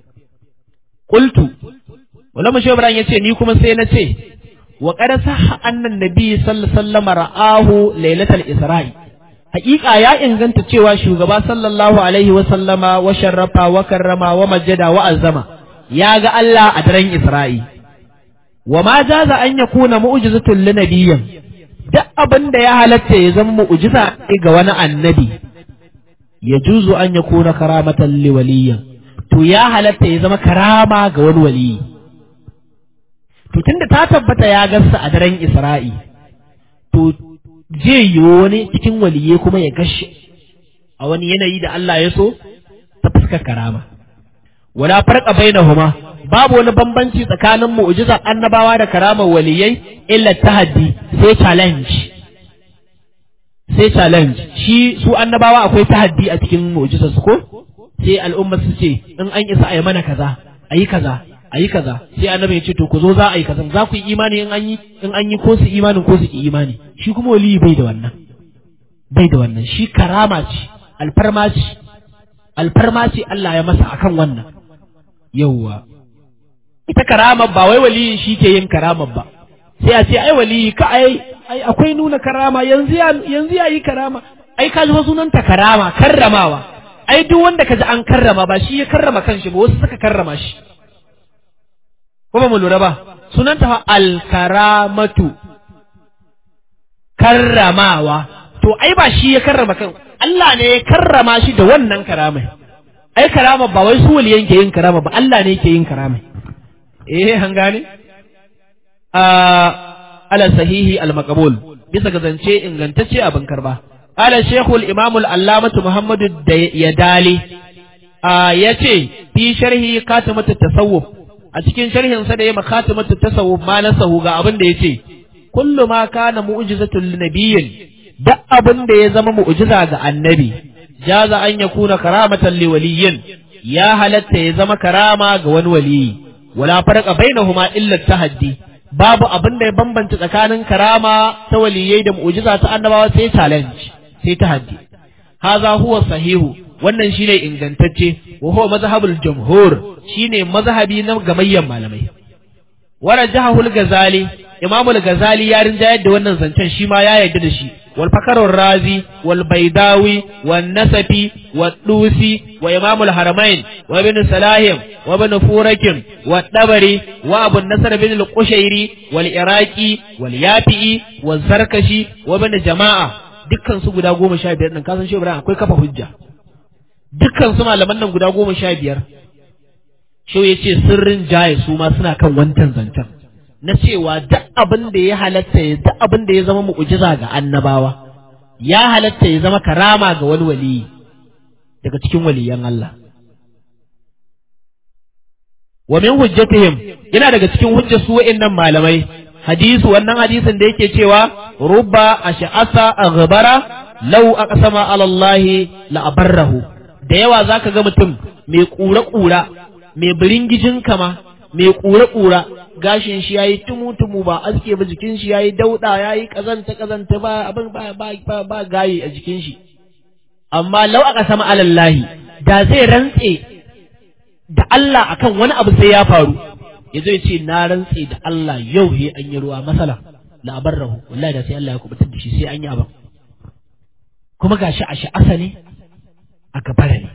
Qultu, wala mashi Ibrahim yace ni kuma sai na ce wa qad sahha annan nabi sallallahu alaihi wasallam ra'ahu lailatul isra'i, haƙiƙa ya inganta cewa shugaba sallallahu alaihi wasallama wa sharrafa wa karrama wa majjada wa azama ya ga Allah a daren Isra'i. Wa ma jaza an yakuna mu'jizatun linabiyyin, duk abin da ya halatta ya zama mu'jiza ga wani annabi, ya juzu an yakuna karamatan liwaliyyin, to ya halatta ya zama karama ga wani waliyi. To tunda ta tabbata ya gassa a daren Isra'i, to zai yi wani cikin waliyai kuma ya gashi a wani yanayi da Allah ya so ta fuskar karama. Wala farqa bainahuma, babu wani bambanci tsakanin mu'jiza annabawa da karamar waliyai illa tahaddi, sai challenge. Sai challenge. Shi su annabawa akwai tahaddi a cikin mu'jizar su ko? Sai al'umma su ce in an isa ayi mana kaza, ayi kaza, ayi kaza. Sai annabi ya ce to ku zo za a yi kaza, za ku yi imani in an yi in an yi ko su imanin ko su ki imani. Shi kuma waliyi bai da wannan. Bai da wannan. Shi karama ce, alfarma ce. Alfarma ce Allah ya masa akan wannan. Yawwa, ita karama ba wai waliyin shi ke yin karama ba, sai a ce ai waliyi ka ai ai akwai nuna karama, yanzu ya yanzu ya yi karama, ai ka ji sunanta karama, karramawa, ai duk wanda ka ji an karrama ba shi ya karrama kanshi ba, wasu suka karrama shi, ko ba mu lura ba, sunanta fa al-karamatu, karramawa, to ai ba shi ya karrama kan, Allah ne ya karrama shi da wannan karamai. Ai karama ba wai su waliyan ke yin karama ba, Allah ne ke yin karama. Eh an gane? A ala sahihi al-maqbul, bisa ga zance ingantacce abin karba. Ala Sheikhul Imam al-Allamah Muhammad Yadali a yace fi sharhi Khatimatut Tasawuf, a cikin sharhin sa da yayi Khatimatut Tasawuf ma nasahu ga abin da yace kullu ma kana mu'jizatul linabiyyin, duk abin da ya zama mu'jiza ga annabi, jaza an yakuna karamatan liwaliyyin, ya halatta ya zama karama ga wani waliyi. Wala farqa bainahuma illa tahaddi, babu abin da ya bambanta tsakanin karama ta waliyai da mu'jiza ta annabawa sai challenge, sai tahaddi. Haza huwa sahihu, wannan shine ingantacce, wa huwa mazhabul jumhur, shine mazhabi na gamayyan malamai. Warajahu al-Ghazali, Imam al-Ghazali ya rinjayar da wannan zancen, shi ma ya yarda da shi. والفخر الرازي والبيداوي والنسفي والدوسي وإمام الحرمين وابن سلاهم وابن فورك والدبري وابو النصر بن القشيري والعراقي واليافعي والزركشي وابن جماعة dukkan su guda goma sha biyar nan kasan shi Ibrahim akwai kafa hujja, dukkan su malaman nan guda goma sha biyar shi yace sirrin jaye su ma suna kan wancan zancen na cewa duk abin da ya halatta ya duk abin da ya zama mu'jiza ga annabawa ya halatta ya zama karama ga wani waliyi daga cikin waliyan Allah. Wa min hujjatihim, yana daga cikin hujjar su wa'annan malamai, hadisu wannan hadisin da yake cewa rubba ash'asa aghbara law aqsama ala Allah la abarrahu, da yawa zaka ga mutum mai kura kura mai biringijin kama mai kura kura, gashin shi yayi tumu-tumu ba aske ba, jikin shi yayi dauda yayi kazanta kazanta ba abin ba ba ba, ba gayi a jikin shi, amma lau aka sama alallahi da zai rantse da Allah akan wani abu sai ya faru, ya zai ce na rantse da Allah yau he an yi ruwa masala la abarrahu, wallahi da sai Allah ya kubutar da shi sai an yi abin. kuma gashi a sha'asa ne a gabara ne.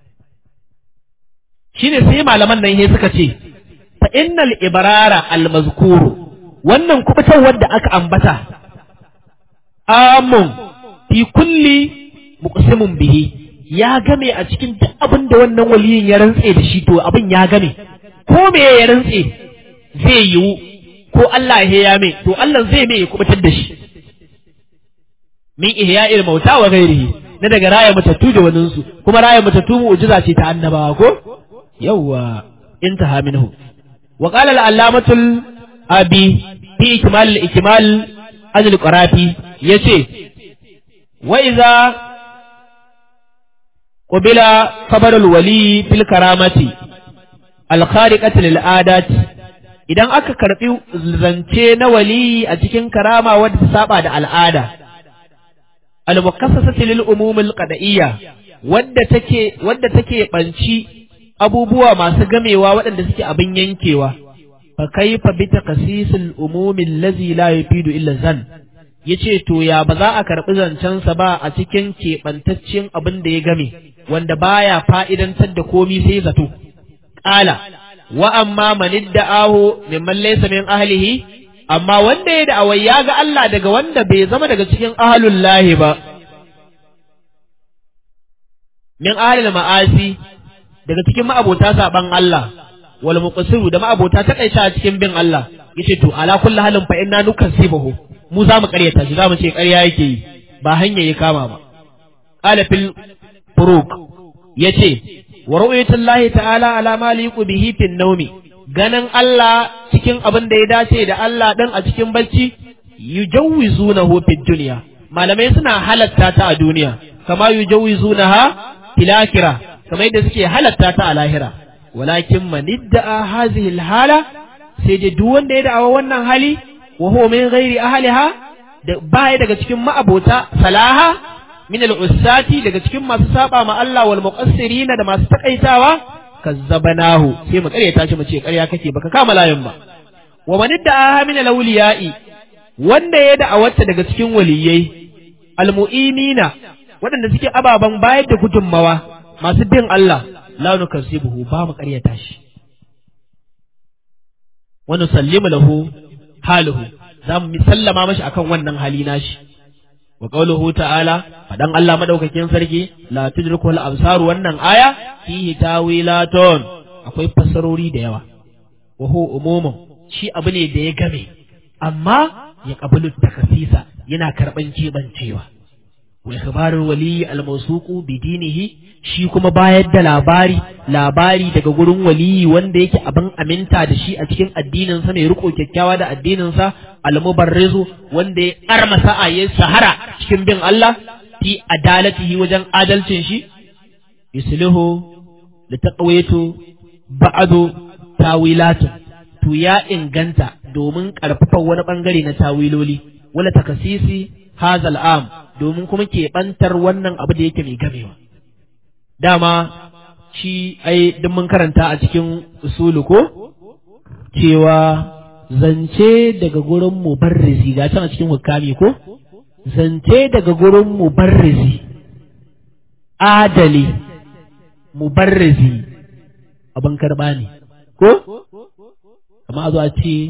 Shine sai malaman nan he suka ce fa innal ibrara al mazkuru wannan kubutar da aka ambata amun fi kulli muqsimun bihi ya game a cikin duk abin da wannan waliyin ya rantse da shi, to abin ya game ko me ya rantse zai yiwu ko Allah ya ya mai to Allah zai mai ya kubutar da shi min ihya'il mauta wa ghairihi na daga raya matattu da wannan su, kuma raya matattu mu'jiza ce ta annabawa ko yawwa intaha minhu. Wa qala al-allamatu abi fi ikmal al-ikmal ajl qarafi yace wa idza qubila khabar al-wali fil karamati al-khariqati lil adat, idan aka karbi zance na wali a cikin karama wadda ta saba da al'ada, al-mukassasati lil umum al-qad'iyya wadda take wadda take banci abubuwa masu gamewa waɗanda suke abin yankewa, fa kaifa bi taqsisil umumi allazi la yufidu illa zan, yace to ya ba za a karbi zancen sa ba a cikin kebantaccen abin da ya game wanda baya fa'idantar da komi sai zato. Qala wa amma man idda'ahu mimman laysa min ahlihi, amma wanda ya da'awa ya ga Allah daga wanda bai zama daga cikin ahlul lahi ba, min ahlil ma'asi daga cikin ma'abota saban Allah, wal muqsiru da ma'abota takaita a cikin bin Allah, yace to ala kulli halin fa inna nukasibahu, mu za mu ƙaryata shi, za mu ce ƙarya yake yi ba hanya ya kama ba. Qala fil furuq yace wa ru'yatullahi ta'ala ala ma liqu bihi fin nawmi, ganin Allah cikin abin da ya dace da Allah dan a cikin bacci, yujawwizunahu fid dunya, malamai suna halatta ta a duniya kama yujawwizunaha fil akhirah, kamar yadda suke halatta ta a lahira. Walakin man idda'a hadhihi al-hala, sai dai duk wanda ya da'awa wannan hali wa huwa min ghairi ahliha, da baya daga cikin ma'abota salaha min al-ussati, daga cikin masu saba ma Allah wal muqassirina da masu takaitawa, kazzabanahu sai mu karyata shi mu ce ƙarya kake baka kama layin ba. Wa man idda'a min al-awliya'i, wanda ya da'awarta daga cikin waliyai al-mu'inina, waɗanda suke ababan bayar da gudunmawa masu bin Allah, la nukazzibuhu ba mu ƙaryata shi, wa nusallimu lahu haluhu, za mu sallama mashi akan wannan hali nashi. Wa qawluhu ta'ala, fadan Allah madaukakin sarki, la tudrikul absar, wannan aya fihi tawilatun, akwai fassarori da yawa. Wa huwa umumun, shi abu ne da ya game amma ya qabalu takasisa, yana karban kebancewa. Wa ikhbarul wali al-mawsuqu bi dinihi, shi kuma bayar da labari labari daga gurin waliyi wanda yake abin aminta da shi a cikin addinin sa, mai riko kyakkyawa da addinin sa, al-mubarrizu wanda ya karma sa'a ya sahara cikin bin Allah, fi adalatihi wajen adalcin shi, yuslihu li taqwiyatu ba'du tawilatu, to ya inganta domin karfafa wani bangare na tawiloli, wala takasisi hazal am, domin kuma keɓantar wannan abu da yake mai gamewa. Dama shi ai duk mun karanta a cikin usulu ko cewa zance daga gurin mubarrizi, ga can a cikin hukami ko zance daga gurin mubarrizi adali, mubarrizi abin karɓa ne ko, amma a zo a ce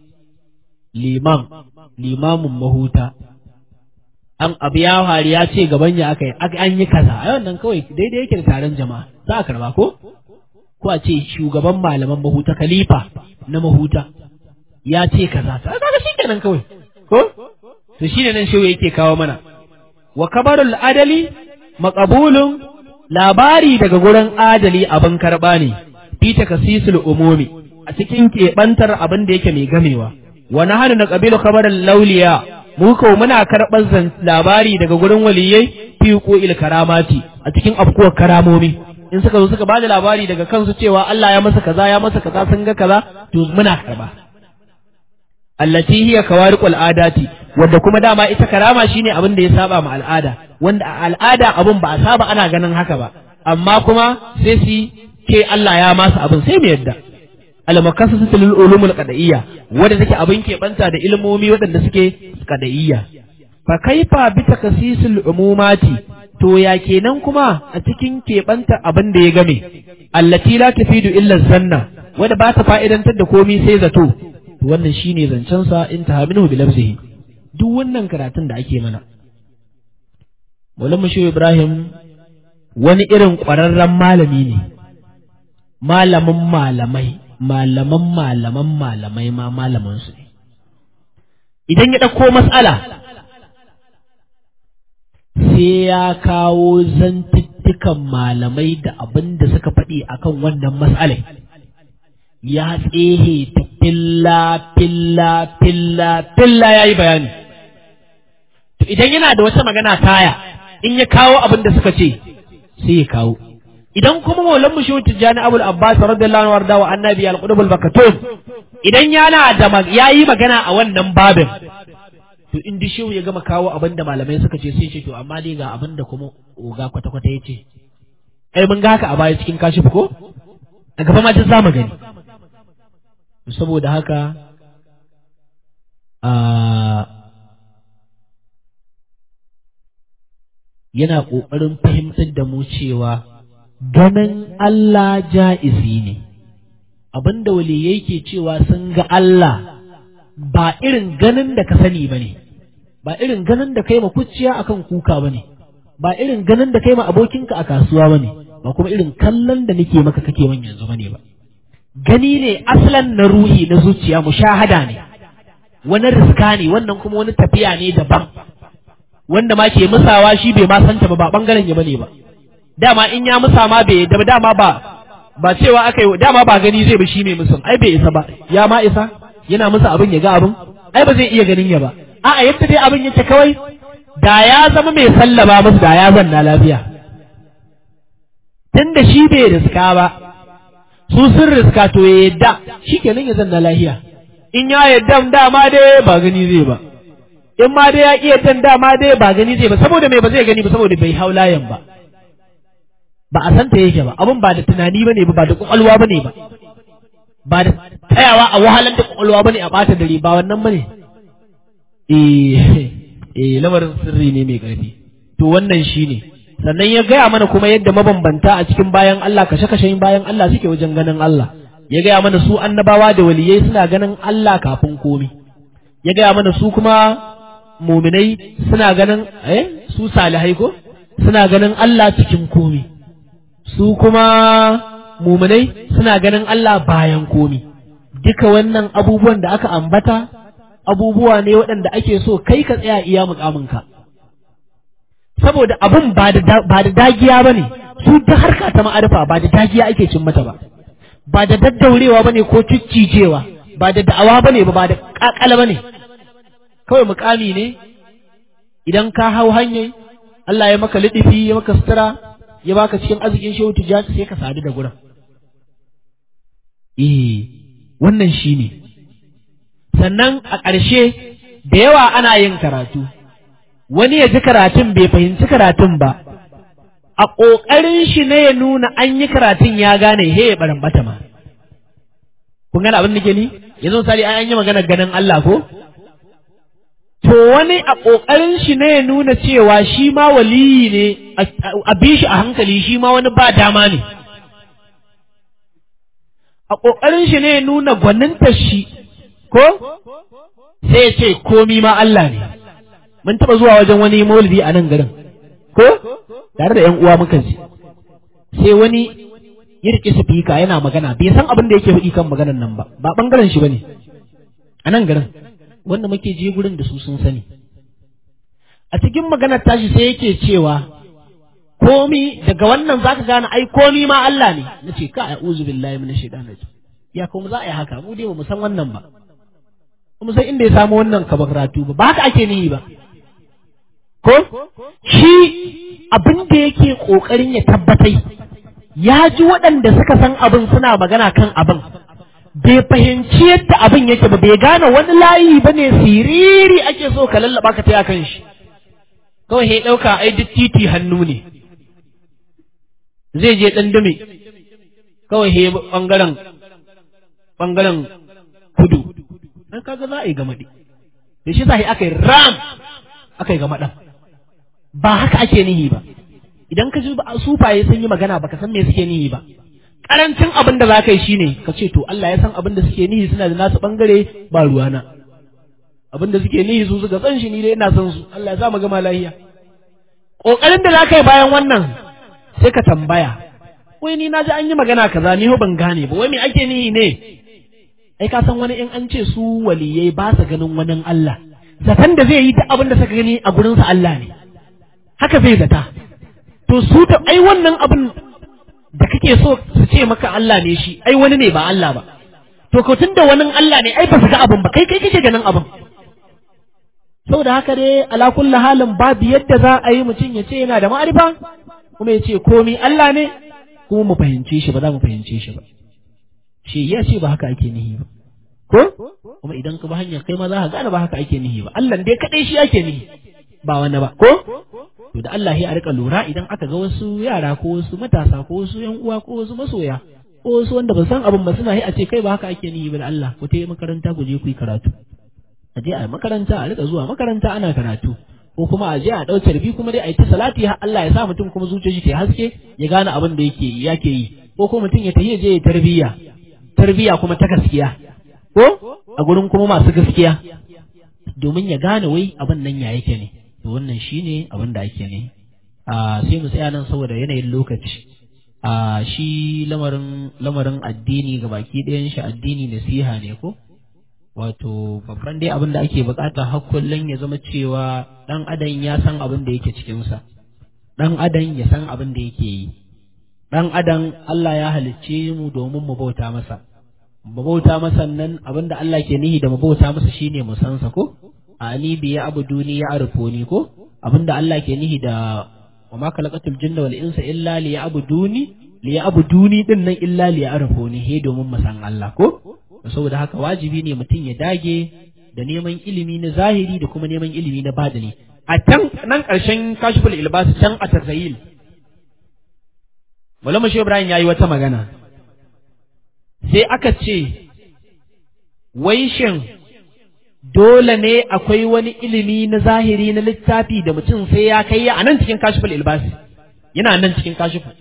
liman limamin mahuta, an abu ya hari ya ce gaban ya aka yi an yi kaza, a wannan kawai daidai yake da taron jama'a za a karba ko ko a ce shugaban malaman mahuta, khalifa na mahuta ya ce kaza, sai kaga shikenan kawai ko to shine nan shehu yake kawo mana. Wa kabarul adali maqbulun, labari daga gurin adali abin karba ne, fi takasisul umumi, a cikin kebantar abin da yake mai gamewa. Wa nahanu na qabilu kabarul lawliya, mu ko muna karɓar labari daga gurin waliyai fi il karamati, a cikin afkuwar karamomi, in suka zo suka bada labari daga kansu cewa Allah ya masa kaza ya masa kaza sun ga kaza, to muna karba. Allati hiya kawariqul adati, wanda kuma dama ita karama shine abin da ya saba ma al'ada, wanda a al'ada abin ba a saba ana ganin haka ba, amma kuma sai su ce Allah ya masa abin sai mu yadda. Al-mukassasatu lil ulumul qad'iyya, wanda take abin keɓanta da ilmomi waɗanda suke qad'iyya. fa kaifa bi takasisil umumati to ya kenan kuma a cikin keɓanta abin da ya game allati la tafidu illa zanna wanda ba ta fa'idantar da komai sai zato to wannan shine zancen sa intaha minhu bi lafzihi duk wannan karatun da ake mana Maulana Shehu Ibrahim wani irin ƙwararren malami ne malamin malamai malaman malaman malamai ma malaman su ne idan ya ɗauko matsala sai ya kawo zantuttukan malamai da abin da suka faɗi akan wannan matsalai ya tsehe ta filla filla filla filla ya yi bayani to idan yana da wata magana taya in ya kawo abin da suka ce sai ya kawo idan kuma maulan mushu tijjani abul abbas radiyallahu anhu warda wa annabi al-qudubul bakatun idan yana da yayi magana a wannan babin to in di shehu ya gama kawo abin da malamai suka ce sai ce to amma dai ga abin da kuma oga kwata kwata yace ai mun ga haka a baya cikin kashifu ko a gaba ma duk zamu gani saboda haka a yana ƙoƙarin fahimtar da mu cewa ganin Allah ja'izi ne abinda waliyai ke cewa sun ga Allah ba irin ganin da ka sani ba ne ba irin ganin da kai ma kuciya akan kuka ba ne ba irin ganin da kai ma abokinka a kasuwa ba ne ba kuma irin kallon da nake maka kake man yanzu ba ne ba gani ne aslan na ruhi na zuciya mushahada ne wani riska ne wannan kuma wani tafiya ne daban wanda ma ke musawa shi bai ma santa ba ba bangaren ya bane ba dama in ya musa ma bai da dama ba ba cewa aka yi dama ba gani zai ba shi mai musun ai bai isa ba ya ma isa yana musa abin ya ga abin ai ba zai iya ganin ya ba a'a yadda dai abin yake kawai da ya zama mai sallaba musu da ya zanna lafiya tunda shi bai riska ba su sun riska to ya yadda shikenan ya zanna lafiya in ya yadda dama dai ba gani zai ba in ma dai ya ƙi yadda dama dai ba gani zai ba saboda mai ba zai gani ba saboda bai hau layan ba ba a santa yake ba abin ba da tunani ba ne ba ba da ƙwaƙwalwa ba ne ba ba da tsayawa a wahalar da ƙwaƙwalwa ba ne a ɓata dare ba wannan ba ne eh eh lamarin sirri ne mai ƙarfi to wannan shi ne sannan ya gaya mana kuma yadda mabambanta a cikin bayan Allah kashe-kashen bayan Allah suke wajen ganin Allah ya gaya mana su annabawa da waliyai suna ganin Allah kafin komi ya gaya mana su kuma muminai suna ganin eh su salihai ko suna ganin Allah cikin komi su kuma muminai suna ganin Allah bayan komi duka wannan abubuwan da aka ambata abubuwa ne waɗanda ake so kai ka tsaya iya mukaminka saboda abun ba da ba da dagiya bane su da harka ta ma'arifa ba da dagiya ake cin mata ba ba da daddaurewa bane ko ciccijewa ba da da'awa bane ba ba da kakala bane kawai mukami ne idan ka hau hanyar Allah ya maka lidifi ya maka sutura ya baka cikin arzikin shehu tijjani sai ka sadu da gurin eh wannan shine sannan a ƙarshe da yawa ana yin karatu wani ya ji karatun bai fahimci karatun ba a ƙoƙarin shi ne ya nuna an yi karatun ya gane he ya barambata ma kun gane abin da ke ni yanzu misali an yi magana ganin Allah ko to wani a ƙoƙarin shi ne ya nuna cewa shi ma waliyi ne a bi shi a hankali shi ma wani ba dama ne a ƙoƙarin shi ne ya nuna gwaninta shi ko sai ya ce komi ma Allah ne mun taɓa zuwa wajen wani maulidi a nan garin ko tare da ƴan uwa muka ji sai wani ya riƙe sifika yana magana bai san abin da yake faɗi kan maganar nan ba ba ɓangaren shi bane a nan garin wanda muke je gurin da su sun sani a cikin maganar tashi sai yake cewa komi daga wannan zaka gane ai komi ma Allah ne nace ka a'udhu billahi minash shaitanir rajim ya kuma za a yi haka mu dai ba mu san wannan ba kuma sai inda ya samu wannan kabakratu ba ba haka ake niyi ba ko shi abin da yake kokarin ya tabbatai ya ji waɗanda suka san abin suna magana kan abin bai fahimci yadda abin yake ba bai gane wani layi ba ne siriri ake so ka lallaba ka taya kan shi kawai ya ɗauka ai duk titi hannu ne zai je ɗan dume kawai ya ɓangaren ɓangaren kudu dan kaga za a yi gamadi da shi sai aka yi ram aka yi ga maɗan ba haka ake nihi ba idan ka ji sufaye sun yi magana baka san me suke nihi ba karancin abin da za ka yi shine ka ce to Allah ya san abin da suke nihi suna da nasu bangare ba ruwana abin da suke nihi su suka san shi ni dai ina san su Allah ya sa mu gama lafiya kokarin da za ka yi bayan wannan sai ka tambaya wai ni na ji an yi magana kaza ni ho ban gane ba wai me ake nihi ne ai ka san wani in an ce su waliyai ba su ganin wani Allah zaton da zai yi duk abin da suka gani a gurin sa Allah ne haka zai zata to su ta ai wannan abin da kake so su ce maka Allah ne shi ai wani ne ba Allah ba to ko tunda wani Allah ne ai ba su ga abin ba kai kai kake ganin abin saboda haka dai ala kulli halin babu yadda za a yi mutum ya ce yana da ma'arifa kuma ya ce komi Allah ne kuma mu fahimce shi ba za mu fahimce shi ba shi ya ce ba haka ake nihi ba ko kuma idan ka ba hanyar kai ma za ka gane ba haka ake nihi ba Allah dai kadai shi ake nihi ba wani ba ko to da Allah ya rika lura idan aka ga wasu yara ko wasu matasa ko wasu yan uwa ko wasu masoya ko wasu wanda ba san abin ba suna yi a ce kai ba haka ake nihi ba da Allah ku tayi makaranta ku je ku yi karatu a je a makaranta a rika zuwa makaranta ana karatu ko kuma a je a dau tarbi kuma dai a yi ta salati har Allah ya sa mutum kuma zuciyar shi ta haske ya gane abin da yake yake yi ko kuma mutum ya tafi je ya tarbiya tarbiya kuma ta gaskiya ko a gurin kuma masu gaskiya domin ya gane wai abin nan ya yake ne to wannan shine abin da ake ne a sai mu tsaya nan saboda yanayin lokaci a shi lamarin lamarin addini ga baki ɗayan shi addini nasiha ne ko wato babban dai abin da ake bukata har kullun ya zama cewa dan adam ya san abin da yake cikin sa dan adam ya san abin da yake yi dan adam Allah ya halicce mu domin mu bauta masa mu bauta masa nan abin da Allah ke nihi da mu bauta masa shine mu san sa ko ani bi ya abuduni ya arfuni ko abin da Allah ke nihi da wa ma khalaqatul jinna wal insa illa liya'buduni liya'buduni din nan illa liya'rifuni he domin mu san Allah ko saboda haka wajibi ne mutum ya dage da neman ilimi na zahiri da kuma neman ilimi na badani a can nan ƙarshen kashiful ilbas can a tazayil Maulana Shehu Ibrahim yayi wata magana sai aka ce wai shin dole ne akwai wani ilimi na zahiri na littafi da mutum sai ya kai a nan cikin kashiful ilbas yana nan cikin kashiful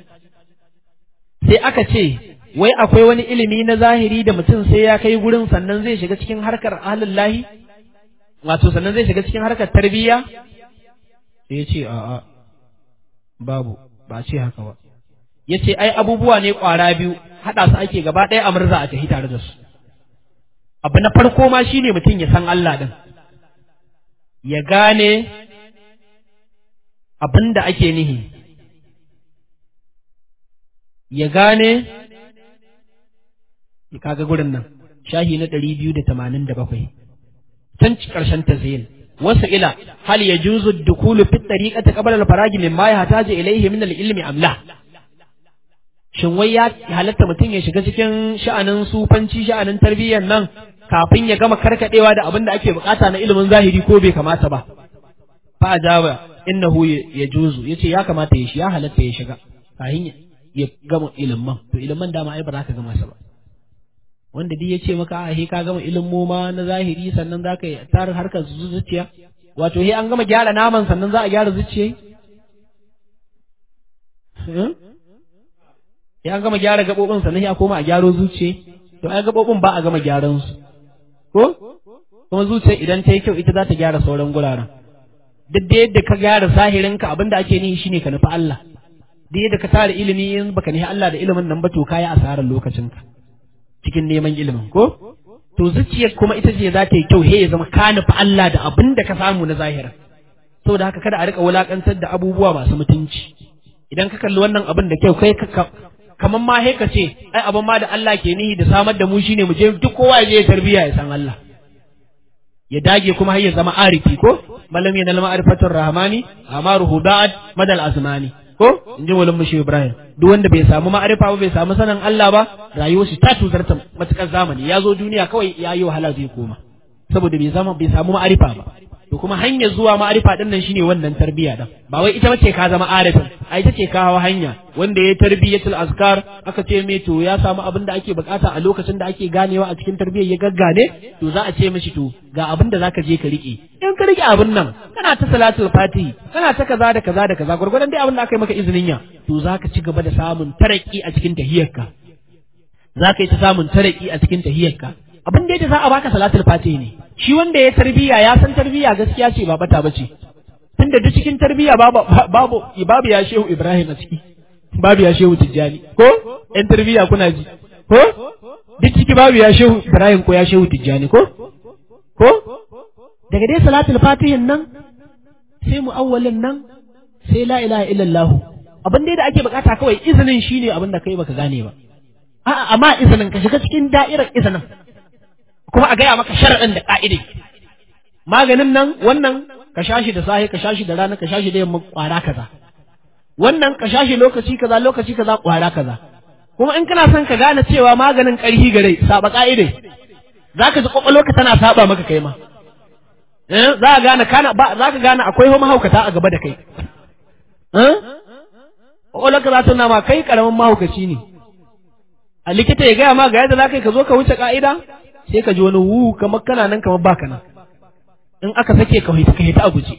sai aka ce wai akwai wani ilimi na zahiri da mutum sai ya kai gurin sannan zai shiga cikin harkar ahlullahi wato sannan zai shiga cikin harkar tarbiyya sai ya ce a'a babu ba ce haka ba ya ce ai abubuwa ne ƙwara biyu haɗa su ake gaba ɗaya a murza a tafi tare da su abu na farko ma shine mutum ya san Allah ɗin ya gane abin da ake nihi ya gane kaga gurin nan shahi na ɗari biyu da tamanin da bakwai can ƙarshen tazyin wasu ila hal yajuzu dukulu fi tariqati qabla al-faragi mimma yahtaji ilayhi min al-ilmi am la shin wai ya halatta mutum ya shiga cikin sha'anin sufanci sha'anin tarbiyyar nan kafin ya gama karkadewa da abin da ake bukata na ilimin zahiri ko bai kamata ba fa ajaba innahu yajuzu yace ya kamata ya shi ya halatta ya shiga kafin ya gama ilimin to ilimin dama ai ba za ka gama sa ba wanda duk ya ce maka a he ka gama ilimin ma na zahiri sannan za ka yi tarin harkar zuciya wato he an gama gyara naman sannan za a gyara zuciya ya an gama gyara gaɓoɓin sannan ya koma a gyaro zuciya to ai gaɓoɓin ba a gama gyaran su ko kuma zuciya idan ta yi kyau ita za ta gyara sauran guraren duk da yadda ka gyara zahirinka abin da ake nihi shine ka nufi Allah duk yadda ka tara ilimi in baka nihi Allah da ilimin nan ba to kayi asarar lokacinka cikin neman ilimin ko to zuciyar kuma ita ce za ta yi kyau he ya zama ka nufi Allah da abin da ka samu na zahira saboda haka kada a rika wulakantar da abubuwa masu mutunci idan ka kalli wannan abin da kyau kai ka kaman ma he ka ce ai abin ma da Allah ke nihi da samar da mu shine mu je duk kowa ya je ya tarbiya ya san Allah ya dage kuma har ya zama arifi ko malam yana ma'rifatur rahmani amaruhu da'at madal azmani ko in ji walin mushi Ibrahim duk wanda bai samu ma'arifa ba bai samu sanin Allah ba rayuwar shi ta tuzarta matukar zamani ya zo duniya kawai ya yi wahala zai koma saboda bai zama bai samu ma'arifa ba to kuma hanyar zuwa ma'arifa din nan shine wannan tarbiyya din ba wai ita bace ka zama arifin ai ita ce ka hawa hanya wanda ya tarbiyatul azkar aka ce me to ya samu abin da ake bukata a lokacin da ake ganewa a cikin tarbiyyar ya gaggane to za a ce mishi to ga abin da zaka je ka rike in ka rike abin nan kana ta salatul fatihi kana ta kaza da kaza da kaza gurgurdan dai abin da aka yi maka izinin ya to zaka ci gaba da samun taraki a cikin tahiyyarka zaka yi ta samun taraki a cikin tahiyyarka abin da za a baka salatul fatihi ne shi wanda ya tarbiya ya san tarbiya gaskiya ce ba bata bace tunda duk cikin tarbiya babu babu babu ya shehu Ibrahim a ciki babu ya shehu Tijjani ko ɗan tarbiya kuna ji ko duk ciki babu ya shehu Ibrahim ko ya shehu Tijjani ko ko daga dai salatul fatihin nan sai mu'awwalin nan sai la ilaha illallah abin dai da ake bukata kawai izinin shine abin da kai baka gane ba a'a amma izinin ka shiga cikin da'irar izinin kuma a gaya maka sharadin da ka'ide maganin nan wannan ka shashi da sahi ka shashi da rana ka shashi da yamma kwara kaza wannan ka shashi lokaci kaza lokaci kaza kwara kaza kuma in kana son ka gane cewa maganin karhi gare saba ka'ide zaka ji kwakwalwarka tana saba maka kai ma eh za ka gane kana ba za ka gane akwai mahaukata a gaba da kai eh kwakwalwarka za ta nama kai karamin mahaukaci ne a likita ya gaya ma ga yadda za ka yi ka zo ka wuce ka'ida sai ka ji wani wu kamar kana nan kamar baka nan in aka sake ka hita ka hita a guje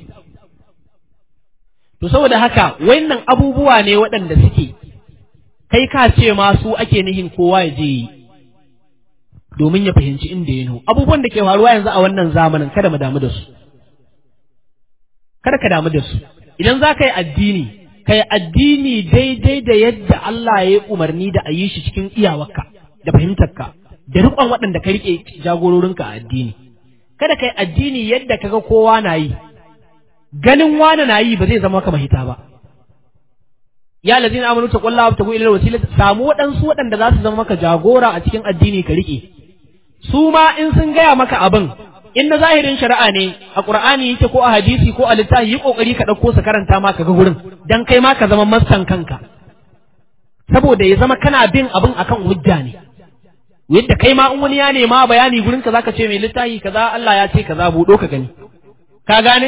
to saboda haka wayannan abubuwa ne waɗanda suke kai ka ce ma su ake nihin kowa ya je yi domin ya fahimci inda ya nuhu abubuwan da ke faruwa yanzu a wannan zamanin kada mu damu da su kada ka damu da su idan za ka yi addini ka yi addini daidai da yadda Allah ya yi umarni da a yi shi cikin iyawarka da fahimtarka da riƙon waɗanda ka riƙe jagororinka a addini kada ka yi addini yadda kaga kowa na yi ganin wani na yi ba zai zama maka mahita ba ya lazina amanu taqullaha wa taqu ila wasila samu waɗansu waɗanda za su zama maka jagora a cikin addini ka riƙe su ma in sun gaya maka abin in na zahirin shari'a ne a Qur'ani yake ko a hadisi ko a littafi yi kokari ka ɗauko su karanta ma ka ga gurin dan kai ma ka zama mastan kanka saboda ya zama kana bin abin akan hujja ne yadda kai ma in wani ya nema bayani gurin ka zaka ce mai littafi kaza Allah ya ce kaza buɗo ka gani ka gane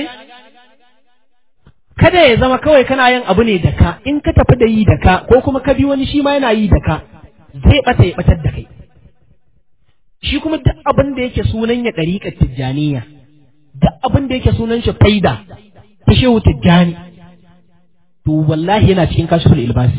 kada ya zama kawai kana yin abu ne da ka in ka tafi da yi da ka ko kuma ka bi wani shi ma yana yi da ka zai bata ya batar da kai shi kuma duk abin da yake sunan ya ɗariƙar tijjaniya duk abin da yake sunan shi faida ta shehu tijjani to wallahi yana cikin kashiful ilbasi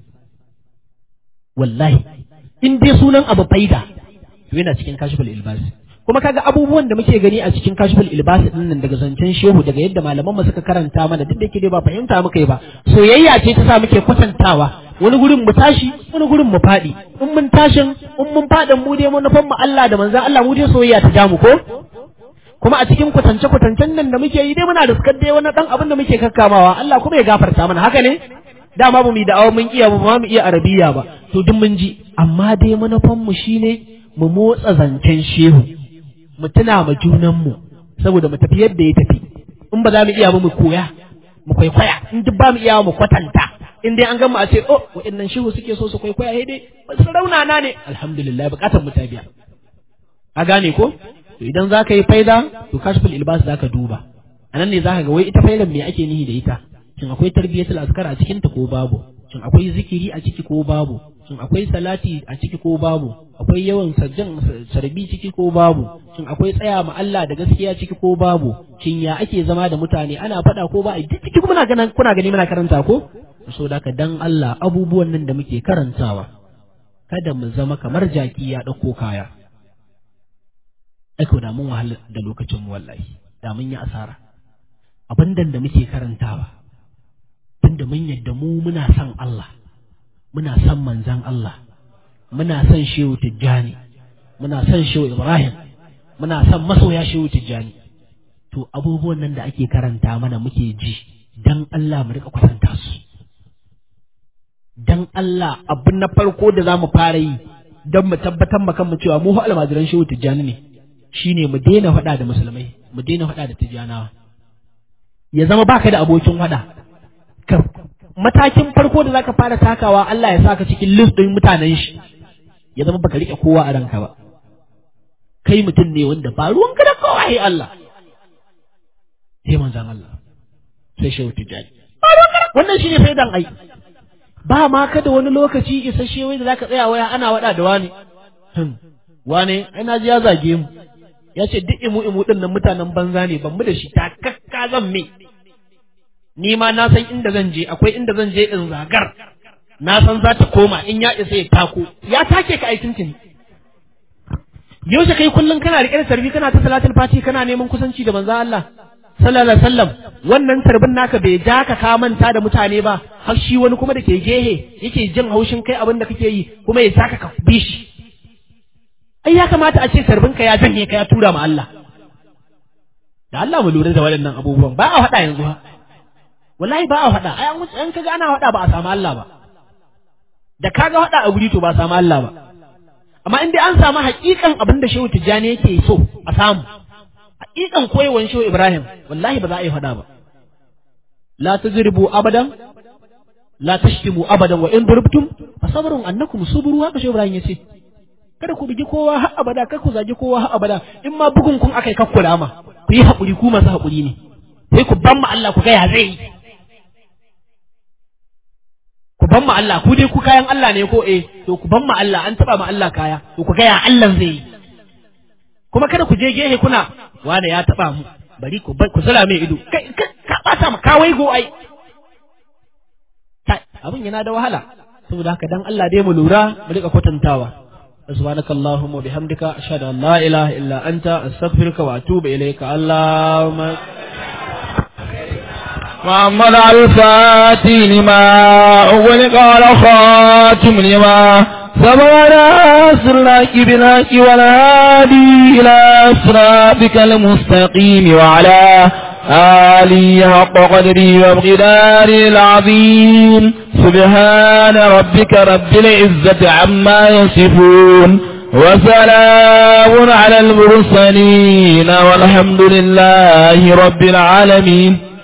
wallahi in dai sunan abu faida to yana cikin kashiful ilbasi kuma kaga abubuwan da muke gani a cikin kashiful ilbasi din nan daga zancen shehu daga yadda malaman mu suka karanta mana duk da yake dai ba fahimta muka yi ba soyayya ce ta sa muke kwatantawa wani gurin mu tashi wani gurin mu faɗi in mun tashin in mun faɗin mu dai manufan mu Allah da manzon Allah mu dai soyayya ta jamu ko kuma a cikin kwatance kwatancen nan da muke yi dai muna da skar dai wani dan abin da muke kakkamawa Allah kuma ya gafarta mana haka ne dama ba mu yi da'awa mun iya ba mu iya arabiya ba to duk mun ji amma dai manufan mu shine mu motsa zancen shehu mu tuna ma junan mu saboda mu tafi yadda ya tafi in ba za mu iya ba mu koya mu kwaikwaya in duk ba mu iya mu kwatanta in dai an gama a ce oh wa'annan shehu suke so su kwaikwaya sai dai su raunana ne alhamdulillah bukatar mu ta biya a gane ko to idan zaka yi faida to kashful ilbas zaka duba anan ne zaka ga wai ita faidan me ake nihi da ita shin akwai tarbiyatul azkar a cikin ta ko babu shin akwai zikiri a ciki ko babu shin akwai salati a ciki ko babu akwai yawan sajjan sarbi ciki ko babu shin akwai tsaya ma Allah da gaskiya ciki ko babu shin ya ake zama da mutane ana faɗa ko ba a ciki kuma na ganin kuna gani muna karanta ko so da ka dan Allah abubuwan nan da muke karantawa kada mu zama kamar jaki ya ɗauko kaya aiko da mun wahala da lokacin mu wallahi da mun yi asara abin da muke karantawa tunda mun yadda mu muna son Allah muna son manzan Allah muna son shehu Tijjani muna son shehu Ibrahim muna son masoya shehu Tijjani to abubuwan nan da ake karanta mana muke ji dan Allah mu rika kwatanta su dan Allah abu na farko da zamu fara yi dan mu tabbatar maka mu cewa mu almajiran shehu Tijjani ne shine mu daina faɗa da musulmai mu daina faɗa da Tijjanawa ya zama baka da abokin faɗa matakin farko da zaka fara takawa Allah ya saka cikin list din mutanen shi ya zama baka rike kowa a ranka ba kai mutum ne wanda ba ruwanka da kowa sai Allah sai manzon Allah sai shehu Tijjani wannan shine faidan ai ba ma ka da wani lokaci isasshe wai da zaka tsaya waya ana wada da wani hmm wane ai na ji ya zage mu ya ce duk imu imu din nan mutanen banza ne ban mu da shi ta wanka zan me ni ma na san inda zan je akwai inda zan je in zagar na san za ta koma in ya isa ya tako ya take ka aikin tuni yaushe kai kullun kana riƙe da tarbi kana ta salatul fati kana neman kusanci da manzo Allah sallallahu alaihi wasallam wannan tarbin naka bai ja ka ka manta da mutane ba har shi wani kuma da ke gehe yake jin haushin kai abin da kake yi kuma ya saka ka bi shi ai ya kamata a ce tarbin ka ya janye ka ya tura ma Allah da Allah mu lura da waɗannan abubuwan ba a faɗa yanzu ha wallahi ba a faɗa ai an an kaga ana faɗa ba a samu Allah ba da kaga faɗa a guri to ba a samu Allah ba amma in dai an samu haƙiƙan abin da Shehu Tijjani yake so a samu haƙiƙan koyewan Shehu Ibrahim wallahi ba za a yi faɗa ba la tazribu abadan la tashtimu abadan wa in duribtum fasabrun annakum suburu haka Shehu Ibrahim yace kada ku bigi kowa har abada kada ku zagi kowa har abada in ma bugun kun akai kakkura ma ku yi haƙuri ku masu haƙuri ne sai ku ban ma Allah ku ga ya zai yi ku ban ma Allah ku dai ku kayan Allah ne ko eh to ku ban ma Allah an taba ma Allah kaya to ku ga ya Allah zai yi kuma kada ku je gehe kuna wanda ya taba mu bari ku ku sala mai ido kai ka bata ma kawai go ai abin yana da wahala saboda haka dan Allah dai mu lura mu rika kwatantawa subhanakallahumma bihamdika ashhadu an la ilaha illa anta astaghfiruka wa atubu ilayka allahumma محمد الفاتح لما أغلق على خاتم لما سبقنا سرناك بناك والهادي إلى صراطك المستقيم وعلى آله حق قدره ومقداره العظيم سبحان ربك رب العزة عما يصفون وسلام على المرسلين والحمد لله رب العالمين.